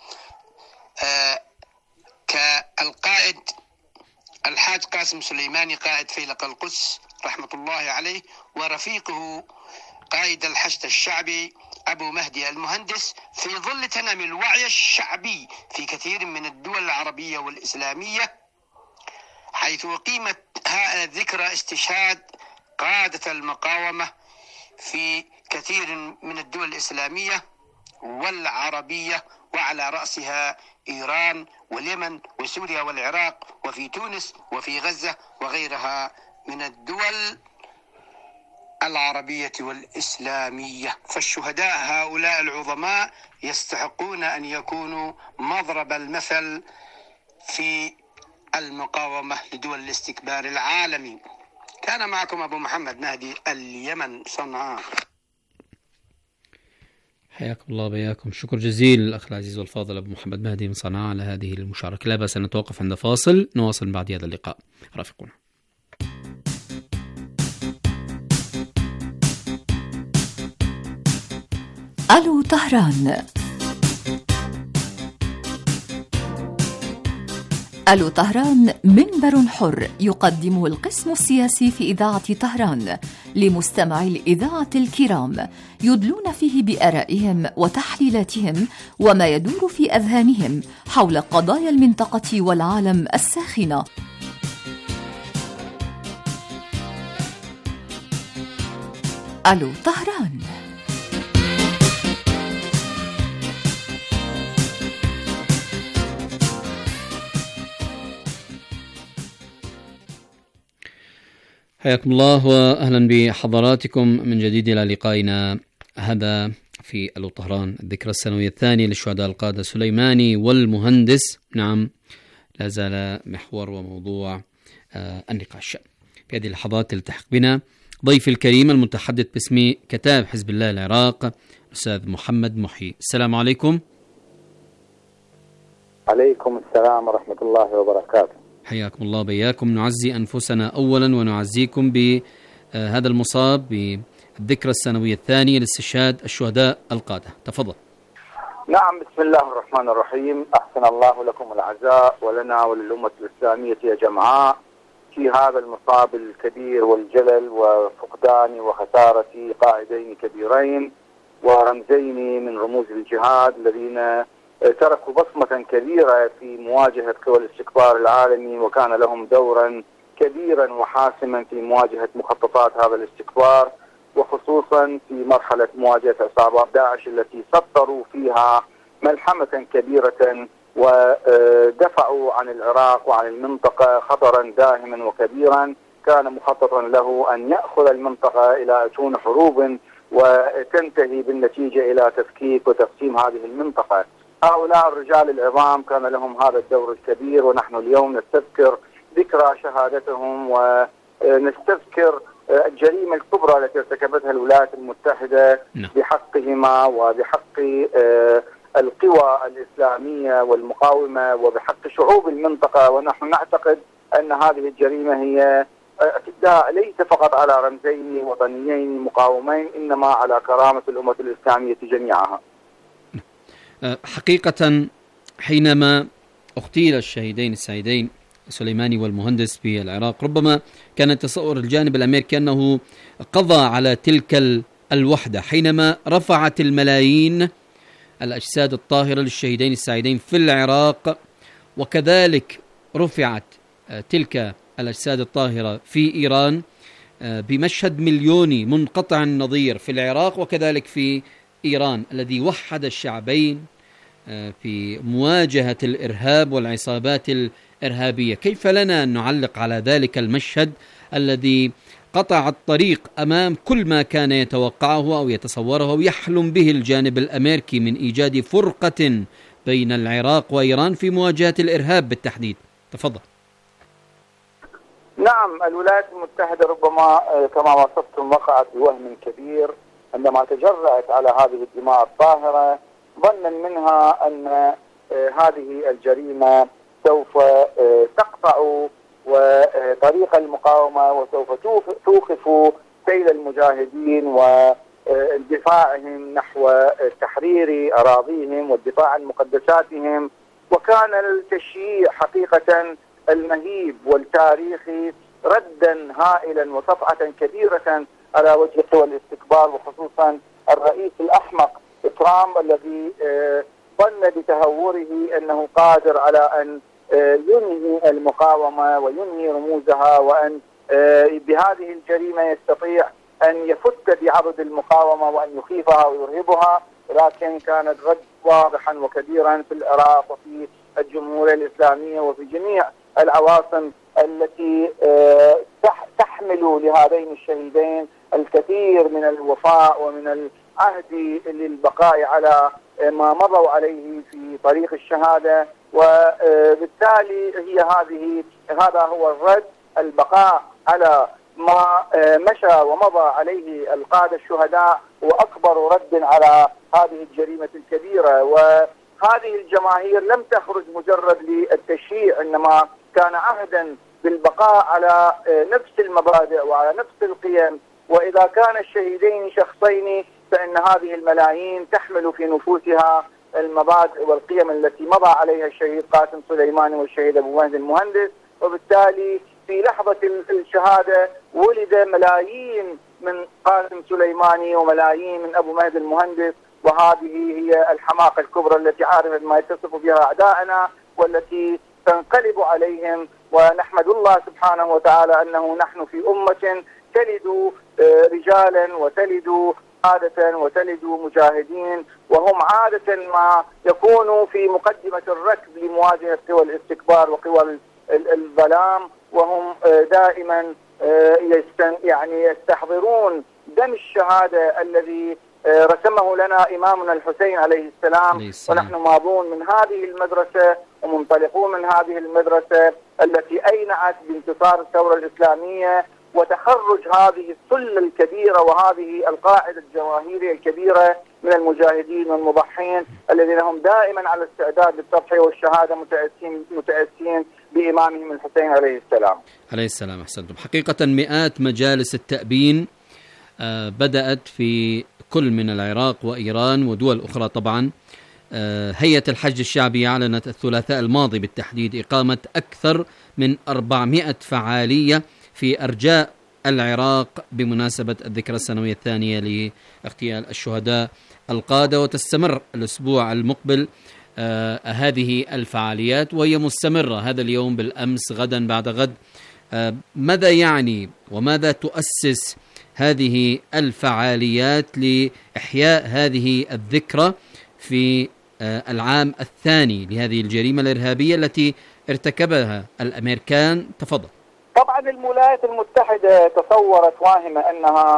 كالقائد الحاج قاسم سليماني قائد فيلق القدس رحمة الله عليه، ورفيقه قائد الحشد الشعبي أبو مهدي المهندس، في ظل تنامي الوعي الشعبي في كثير من الدول العربية والإسلامية، حيث أقيمت ذكرى استشهاد قادة المقاومة في كثير من الدول الإسلامية والعربية، وعلى رأسها إيران واليمن وسوريا والعراق وفي تونس وفي غزة وغيرها من الدول العربية والإسلامية. فالشهداء هؤلاء العظماء يستحقون أن يكونوا مضرب المثل في المقاومة لدول الاستكبار العالمي. كان معكم أبو محمد مهدي، اليمن، صنعاء. حياكم الله بياكم. شكر جزيل الأخ العزيز والفاضل أبو محمد مهدي من صنعاء على هذه المشاركة. لا بأس أن نتوقف عند فاصل، نواصل بعد هذا اللقاء. رافقونا. ألو طهران. ألو طهران منبر حر يقدمه القسم السياسي في إذاعة طهران لمستمعي الإذاعة الكرام، يدلون فيه بآرائهم وتحليلاتهم وما يدور في أذهانهم حول قضايا المنطقة والعالم الساخنة. ألو طهران. حياكم الله وأهلا بحضراتكم من جديد إلى لقائنا هذا في ألو طهران، الذكرى السنوية الثانية للشهداء القادة سليماني والمهندس. نعم، لا زال محور وموضوع النقاش. في هذه اللحظات التحق بنا ضيفي الكريم المتحدث باسم كتاب حزب الله العراق الأستاذ محمد محي. السلام عليكم. عليكم السلام ورحمة الله وبركاته. حياكم الله بياكم. نعزي أنفسنا أولا ونعزيكم بهذا المصاب بالذكرى السنوية الثانية لاستشهاد الشهداء القادة. تفضل. نعم، بسم الله الرحمن الرحيم. أحسن الله لكم العزاء ولنا وللأمة الإسلامية يا جماعة في هذا المصاب الكبير والجلل وفقدان وخسارة قائدين كبيرين ورمزين من رموز الجهاد الذين تركوا بصمة كبيرة في مواجهة قوى الاستكبار العالمي، وكان لهم دورا كبيرا وحاسما في مواجهة مخططات هذا الاستكبار، وخصوصا في مرحلة مواجهة عصابات داعش التي سطروا فيها ملحمة كبيرة ودفعوا عن العراق وعن المنطقة خطرا داهما وكبيرا كان مخططا له أن يأخذ المنطقة إلى أتون حروب وتنتهي بالنتيجة إلى تفكيك وتقسيم هذه المنطقة. هؤلاء الرجال العظام كان لهم هذا الدور الكبير، ونحن اليوم نستذكر ذكرى شهادتهم ونستذكر الجريمة الكبرى التي ارتكبتها الولايات المتحدة بحقهما وبحق القوى الإسلامية والمقاومة وبحق شعوب المنطقة. ونحن نعتقد أن هذه الجريمة هي اعتداء ليس فقط على رمزين وطنيين مقاومين، إنما على كرامة الأمة الإسلامية جميعها. حقيقة حينما اغتيل الشهيدين السعيدين سليماني والمهندس في العراق، ربما كان تصور الجانب الأمريكي أنه قضى على تلك الوحدة حينما رفعت الملايين الأجساد الطاهرة للشهيدين السعيدين في العراق، وكذلك رفعت تلك الأجساد الطاهرة في إيران بمشهد مليوني منقطع النظير في العراق وكذلك في إيران الذي وحد الشعبين في مواجهة الإرهاب والعصابات الإرهابية. كيف لنا أن نعلق على ذلك المشهد الذي قطع الطريق أمام كل ما كان يتوقعه أو يتصوره أو يحلم به الجانب الأمريكي من إيجاد فرقة بين العراق وإيران في مواجهة الإرهاب بالتحديد؟ تفضل. نعم، الولايات المتحدة ربما كما وصفتم وقعت بوهم كبير عندما تجرأت على هذه الدماء الطاهرة، ظنا منها أن هذه الجريمة سوف تقطع وطريق المقاومة وسوف توقف سيل المجاهدين واندفاعهم نحو تحرير أراضيهم والدفاع عن مقدساتهم. وكان التشييع حقيقة المهيب والتاريخي ردا هائلا وصفعة كبيرة على وجه قوى الاستكبار، وخصوصا الرئيس الأحمق ترامب الذي ظن بتهوره أنه قادر على أن ينهي المقاومة وينهي رموزها، وأن بهذه الجريمة يستطيع أن يفت بعرض المقاومة وأن يخيفها ويرهبها. لكن كان الرد واضحا وكبيرا في العراق وفي الجمهورية الإسلامية وفي جميع العواصم التي تحمل لهذين الشهيدين الكثير من الوفاء ومن العهد للبقاء على ما مضوا عليه في طريق الشهادة. وبالتالي هذا هو الرد، البقاء على ما مشى ومضى عليه القادة الشهداء، وأكبر رد على هذه الجريمة الكبيرة. وهذه الجماهير لم تخرج مجرد للتشييع، إنما كان عهدا بالبقاء على نفس المبادئ وعلى نفس القيم. وإذا كان الشهيدين شخصين فإن هذه الملايين تحمل في نفوسها المبادئ والقيم التي مضى عليها الشهيد قاسم سليماني والشهيد أبو مهدي المهندس. وبالتالي في لحظة الشهادة ولد ملايين من قاسم سليماني وملايين من أبو مهدي المهندس، وهذه هي الحماقة الكبرى التي عارفة ما يتصف بها أعداءنا والتي تنقلب عليهم. ونحمد الله سبحانه وتعالى أنه نحن في أمة تلد رجالا وتلد عادة وتلد مجاهدين، وهم عادة ما يكونوا في مقدمة الركب لمواجهة قوى الاستكبار وقوى الظلام، وهم دائما يستحضرون دم الشهادة الذي رسمه لنا إمامنا الحسين عليه السلام. ونحن ماضون من هذه المدرسة ومنطلقون من هذه المدرسة التي أينعت بانتصار الثورة الإسلامية وتخرج هذه السلة الكبيرة وهذه القاعدة الجماهيرية الكبيرة من المجاهدين والمضحين الذين هم دائما على استعداد للتضحية والشهادة متأسين بإمامهم الحسين عليه السلام. عليه السلام. أحسنتم. حقيقة مئات مجالس التأبين بدأت في كل من العراق وإيران ودول أخرى. طبعا هيئة الحج الشعبي أعلنت الثلاثاء الماضي بالتحديد إقامة أكثر من 400 فعالية في أرجاء العراق بمناسبة الذكرى السنوية الثانية لاغتيال الشهداء القادة، وتستمر الأسبوع المقبل هذه الفعاليات، وهي مستمرة هذا اليوم بالأمس غدا بعد غد. ماذا يعني وماذا تؤسس هذه الفعاليات لإحياء هذه الذكرى في العام الثاني لهذه الجريمة الإرهابية التي ارتكبها الأمريكان؟ تفضل. طبعا الولايات المتحدة تصورت واهمة أنها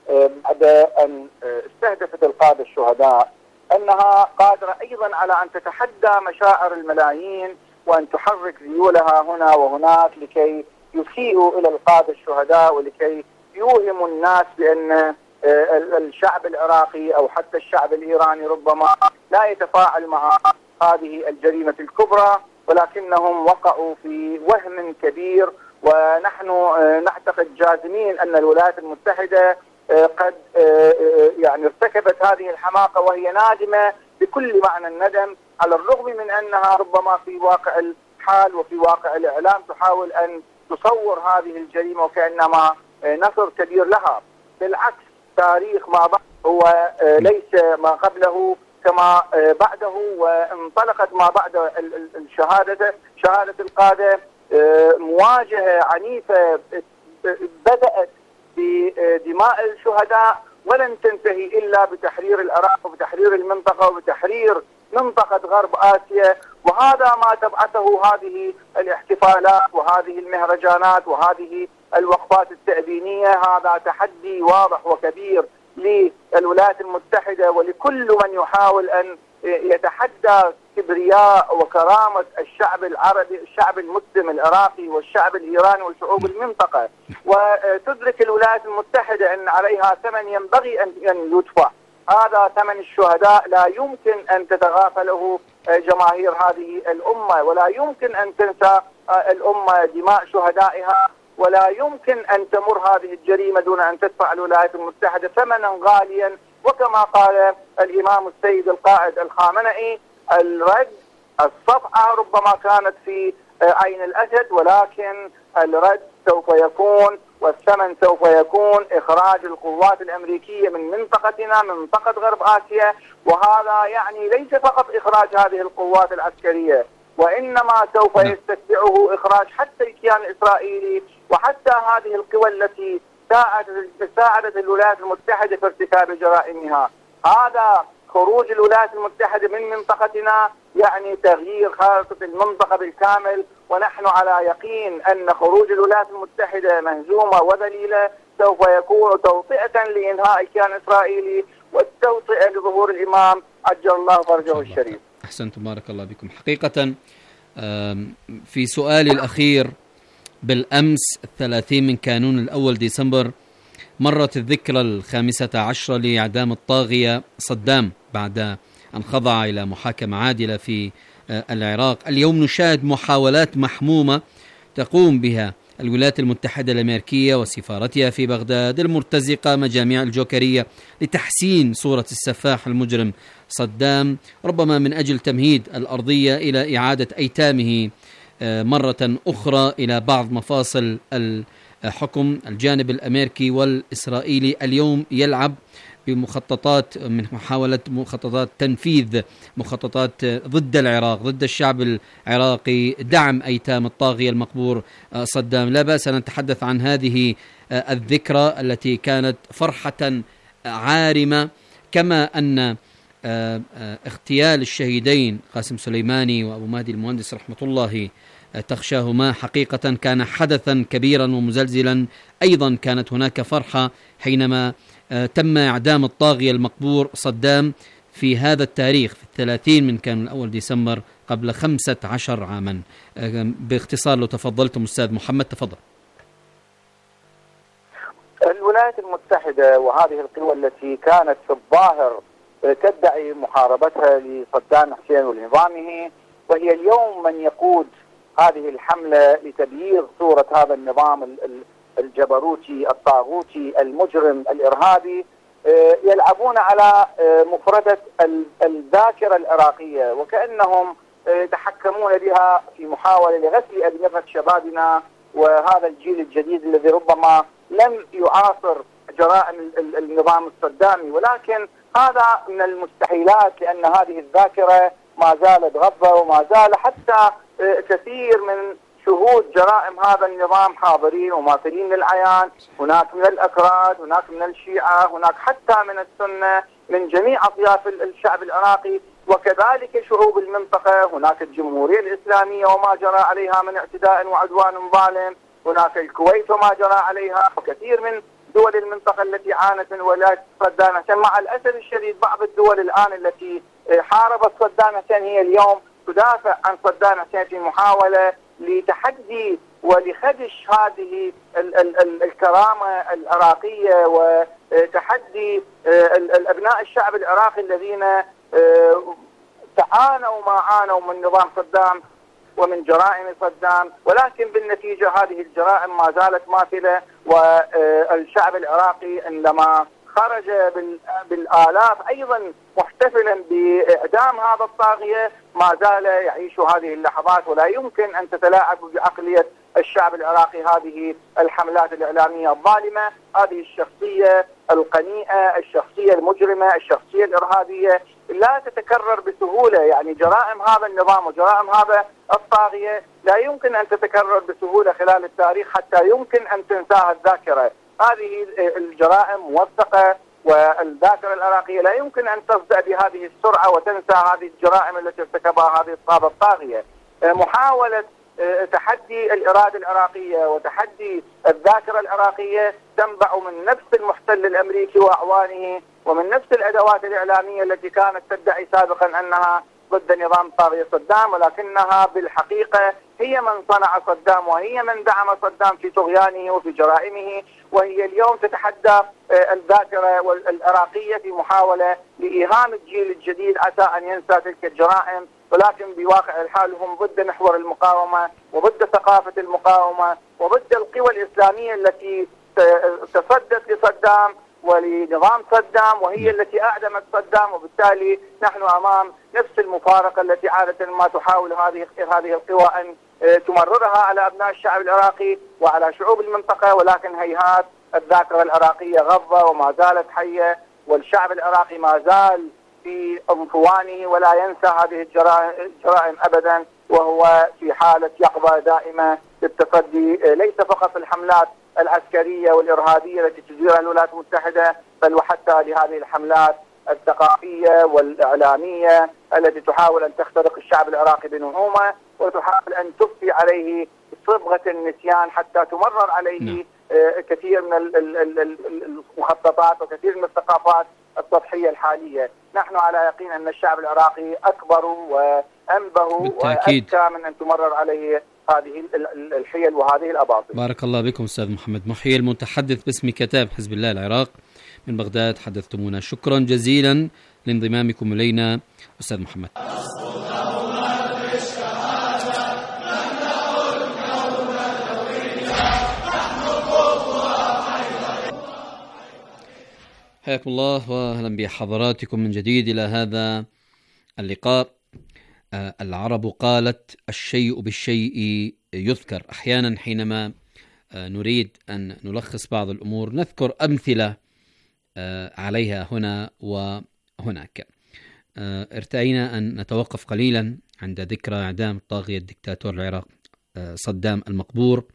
بعد أن استهدفت القادة الشهداء أنها قادرة أيضا على أن تتحدى مشاعر الملايين وأن تحرك ذيولها هنا وهناك لكي يسيئوا إلى القادة الشهداء ولكي يوهموا الناس بأن الشعب العراقي أو حتى الشعب الإيراني ربما لا يتفاعل مع هذه الجريمة الكبرى، ولكنهم وقعوا في وهم كبير. ونحن نعتقد جازمين أن الولايات المتحدة قد يعني ارتكبت هذه الحماقة وهي نادمة بكل معنى الندم، على الرغم من أنها ربما في واقع الحال وفي واقع الإعلام تحاول أن تصور هذه الجريمة وكأنما نصر كبير لها. بالعكس، تاريخ ما بعد هو ليس ما قبله كما بعده، وانطلقت ما بعد شهادة القادة مواجهة عنيفة بدأت بدماء الشهداء ولن تنتهي إلا بتحرير العراق وبتحرير المنطقة وبتحرير منطقة غرب آسيا. وهذا ما تبعثه هذه الاحتفالات وهذه المهرجانات وهذه الوقفات التأبينية. هذا تحدي واضح وكبير للولايات المتحدة ولكل من يحاول أن يتحدى كبرياء وكرامة الشعب العربي، الشعب المسلم العراقي والشعب الإيراني وشعوب المنطقة. وتدرك الولايات المتحدة أن عليها ثمن ينبغي أن يدفع، هذا ثمن الشهداء لا يمكن أن تتغافله جماهير هذه الأمة، ولا يمكن أن تنسى الأمة دماء شهدائها، ولا يمكن أن تمر هذه الجريمة دون أن تدفع الولايات المتحدة ثمنا غاليا. وكما قال الإمام السيد القائد الخامنئي: الرد الصفعة ربما كانت في عين الأسد، ولكن الرد سوف يكون والثمن سوف يكون إخراج القوات الأمريكية من منطقتنا، من منطقة غرب آسيا. وهذا يعني ليس فقط إخراج هذه القوات العسكرية، وإنما سوف يستتبعه إخراج حتى الكيان الإسرائيلي وحتى هذه القوى التي ساعدت الولايات المتحدة في ارتكاب جرائمها. هذا خروج الولايات المتحدة من منطقتنا يعني تغيير خارطة المنطقة بالكامل، ونحن على يقين أن خروج الولايات المتحدة مهزومة وذليلة سوف يكون توطئة لإنهاء الكيان الإسرائيلي والتوطئة لظهور الإمام عجل الله فرجه الشريف. أحسنتم، بارك الله بكم. حقيقة في سؤالي الأخير، بالأمس 30 من كانون الأول ديسمبر مرت الذكرى 15 لإعدام الطاغية صدام بعد أن خضع إلى محاكمة عادلة في العراق. اليوم نشاهد محاولات محمومة تقوم بها الولايات المتحدة الأمريكية وسفارتها في بغداد المرتزقة مجاميع الجوكرية لتحسين صورة السفاح المجرم صدام، ربما من أجل تمهيد الأرضية إلى إعادة أيتامه مرة أخرى إلى بعض مفاصل الحكم. الجانب الأمريكي والإسرائيلي اليوم يلعب بمخططات من محاولة مخططات تنفيذ مخططات ضد العراق، ضد الشعب العراقي، دعم أيتام الطاغية المقبور صدام. لا بأس أن نتحدث عن هذه الذكرى التي كانت فرحة عارمة، كما أن اغتيال الشهيدين قاسم سليماني وأبو مهدي المهندس رحمة الله تخشاهما حقيقة كان حدثا كبيرا ومزلزلا. أيضا كانت هناك فرحة حينما تم إعدام الطاغية المقبور صدام في هذا التاريخ في 30 من كانون الأول ديسمبر قبل 15 عاما. باختصار لو تفضلتم أستاذ محمد، تفضل. الولايات المتحدة وهذه القوى التي كانت في الظاهر تدعي محاربتها لصدام حسين ونظامه، وهي اليوم من يقود هذه الحملة لتبييض صورة هذا النظام الجبروتي الطاغوتي المجرم الإرهابي، يلعبون على مفردة الذاكرة العراقية وكأنهم يتحكمون بها في محاولة لغسل أدمغة شبابنا وهذا الجيل الجديد الذي ربما لم يعاصر جرائم النظام الصدامي. ولكن هذا من المستحيلات، لأن هذه الذاكرة ما زالت غضة وما زال حتى كثير من شهود جرائم هذا النظام حاضرين وماثلين للعيان. هناك من الأكراد، هناك من الشيعة، هناك حتى من السنة، من جميع أطياف الشعب العراقي وكذلك شعوب المنطقة. هناك الجمهورية الإسلامية وما جرى عليها من اعتداء وعدوان ظالم، هناك الكويت وما جرى عليها، وكثير من دول المنطقة التي عانت من ولاية صدام حسين. مع الأسف الشديد بعض الدول الآن التي حاربت صدام حسين هي اليوم تدافع عن صدام حسين في محاولة لتحدي ولخدش هذه الكرامة العراقية وتحدي الأبناء الشعب العراقي الذين تعانوا ما عانوا من نظام صدام ومن جرائم صدام، ولكن بالنتيجة هذه الجرائم ما زالت ماثلة، والشعب العراقي عندما خرج بالآلاف أيضا محتفلا بإعدام هذا الطاغية ما زال يعيش هذه اللحظات، ولا يمكن أن تتلاعب بعقلية الشعب العراقي هذه الحملات الإعلامية الظالمة، هذه الشخصية القنيئة، الشخصية المجرمة، الشخصية الإرهابية لا تتكرر بسهولة. يعني جرائم هذا النظام وجرائم هذا الطاغية لا يمكن أن تتكرر بسهولة خلال التاريخ حتى يمكن أن تنساها الذاكرة. هذه الجرائم موثقة، والذاكرة العراقية لا يمكن أن تصدأ بهذه السرعة وتنسى هذه الجرائم التي ارتكبها هذه الطابة الطاغية. محاولة تحدي الإرادة العراقية وتحدي الذاكرة العراقية تنبع من نفس المحتل الأمريكي وأعوانه ومن نفس الأدوات الإعلامية التي كانت تدعي سابقا أنها ضد نظام طاغية صدام، ولكنها بالحقيقة هي من صنع صدام وهي من دعم صدام في طغيانه وفي جرائمه، وهي اليوم تتحدى الذاكرة العراقية في محاولة لإيهام الجيل الجديد عسى أن ينسى تلك الجرائم، ولكن بواقع الحال هم ضد محور المقاومة وضد ثقافة المقاومة وضد القوى الإسلامية التي تصدت لصدام ولنظام صدام وهي التي أعدمت صدام. وبالتالي نحن أمام نفس المفارقة التي عادة ما تحاول هذه القوى أن تمررها على أبناء الشعب العراقي وعلى شعوب المنطقة، ولكن هيهات الذاكرة العراقية غضة وما زالت حية، والشعب العراقي ما زال في عنفوانه ولا ينسى هذه الجرائم أبدا، وهو في حالة يقظة دائمة للتصدي ليس فقط الحملات العسكرية والإرهابية التي تديرها الولايات المتحدة، بل وحتى لهذه الحملات الثقافية والإعلامية التي تحاول أن تخترق الشعب العراقي بنعومة وتحاول أن تفتي عليه صبغة النسيان حتى تمرر عليه كثير من المخططات وكثير من الثقافات السطحية الحالية. نحن على يقين أن الشعب العراقي أكبر وأنبه وأذكى من أن تمرر عليه هذه الحيل وهذه الأباطيل. بارك الله بكم أستاذ محمد محيي المتحدث باسم كتاب حزب الله العراق من بغداد، حدثتمونا. شكرا جزيلا لانضمامكم إلينا أستاذ محمد. حياكم الله وأهلا بحضراتكم من جديد إلى هذا اللقاء. العرب قالت الشيء بالشيء يذكر. أحيانا حينما نريد أن نلخص بعض الأمور نذكر أمثلة عليها هنا وهناك. ارتأينا أن نتوقف قليلا عند ذكرى إعدام طاغية دكتاتور العراق صدام المقبور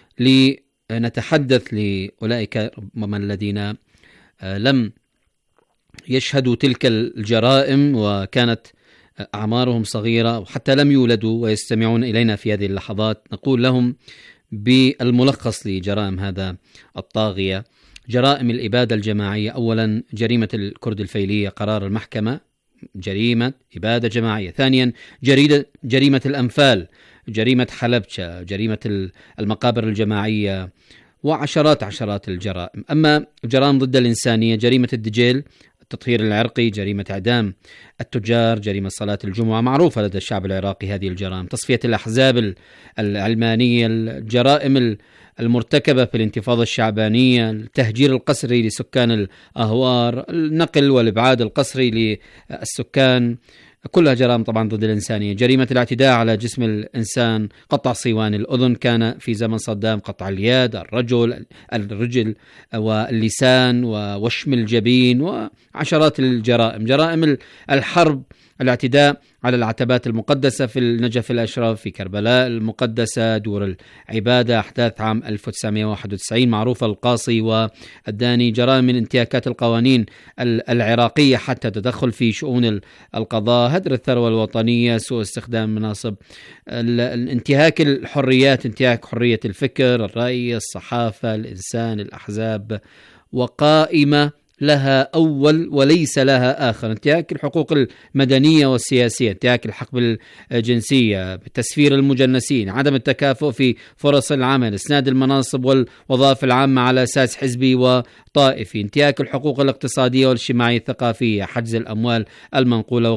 لنتحدث لأولئك ربما الذين لم يشهدوا تلك الجرائم وكانت أعمارهم صغيرة وحتى لم يولدوا ويستمعون إلينا في هذه اللحظات. نقول لهم بالملخص لجرائم هذا الطاغية: جرائم الإبادة الجماعية، أولا جريمة الكرد الفيلية، قرار المحكمة جريمة إبادة جماعية. ثانيا جريمة الأنفال، جريمة حلبشة، جريمة المقابر الجماعية، وعشرات الجرائم. أما جرائم ضد الإنسانية: جريمة الدجيل، التطهير العرقي، جريمة إعدام التجار، جريمة صلاة الجمعة، معروفة لدى الشعب العراقي هذه الجرائم. تصفية الأحزاب العلمانية، الجرائم المرتكبة في الانتفاضة الشعبانية، التهجير القسري لسكان الأهوار، النقل والإبعاد القسري للسكان، كلها جرائم طبعا ضد الإنسانية. جريمة الاعتداء على جسم الإنسان، قطع صيوان الأذن كان في زمن صدام، قطع اليد، الرجل واللسان ووشم الجبين، وعشرات الجرائم. جرائم الحرب، الاعتداء على العتبات المقدسة في النجف الأشرف، في كربلاء المقدسة، دور العبادة، أحداث عام 1991 معروفة، القاصي والداني. جرائم من انتهاكات القوانين العراقية حتى تدخل في شؤون القضاء، هدر الثروة الوطنية، سوء استخدام المناصب، انتهاك الحريات، انتهاك حرية الفكر، الرأي، الصحافة، الإنسان، الأحزاب وقائمة لها أول وليس لها آخر. انتهاك الحقوق المدنية والسياسية، انتهاك الحق بالجنسية، بتسفير المجنسين، عدم التكافؤ في فرص العمل، إسناد المناصب والوظائف العامة على أساس حزبي وطائفي، انتهاك الحقوق الاقتصادية والاجتماعية الثقافية، حجز الأموال المنقولة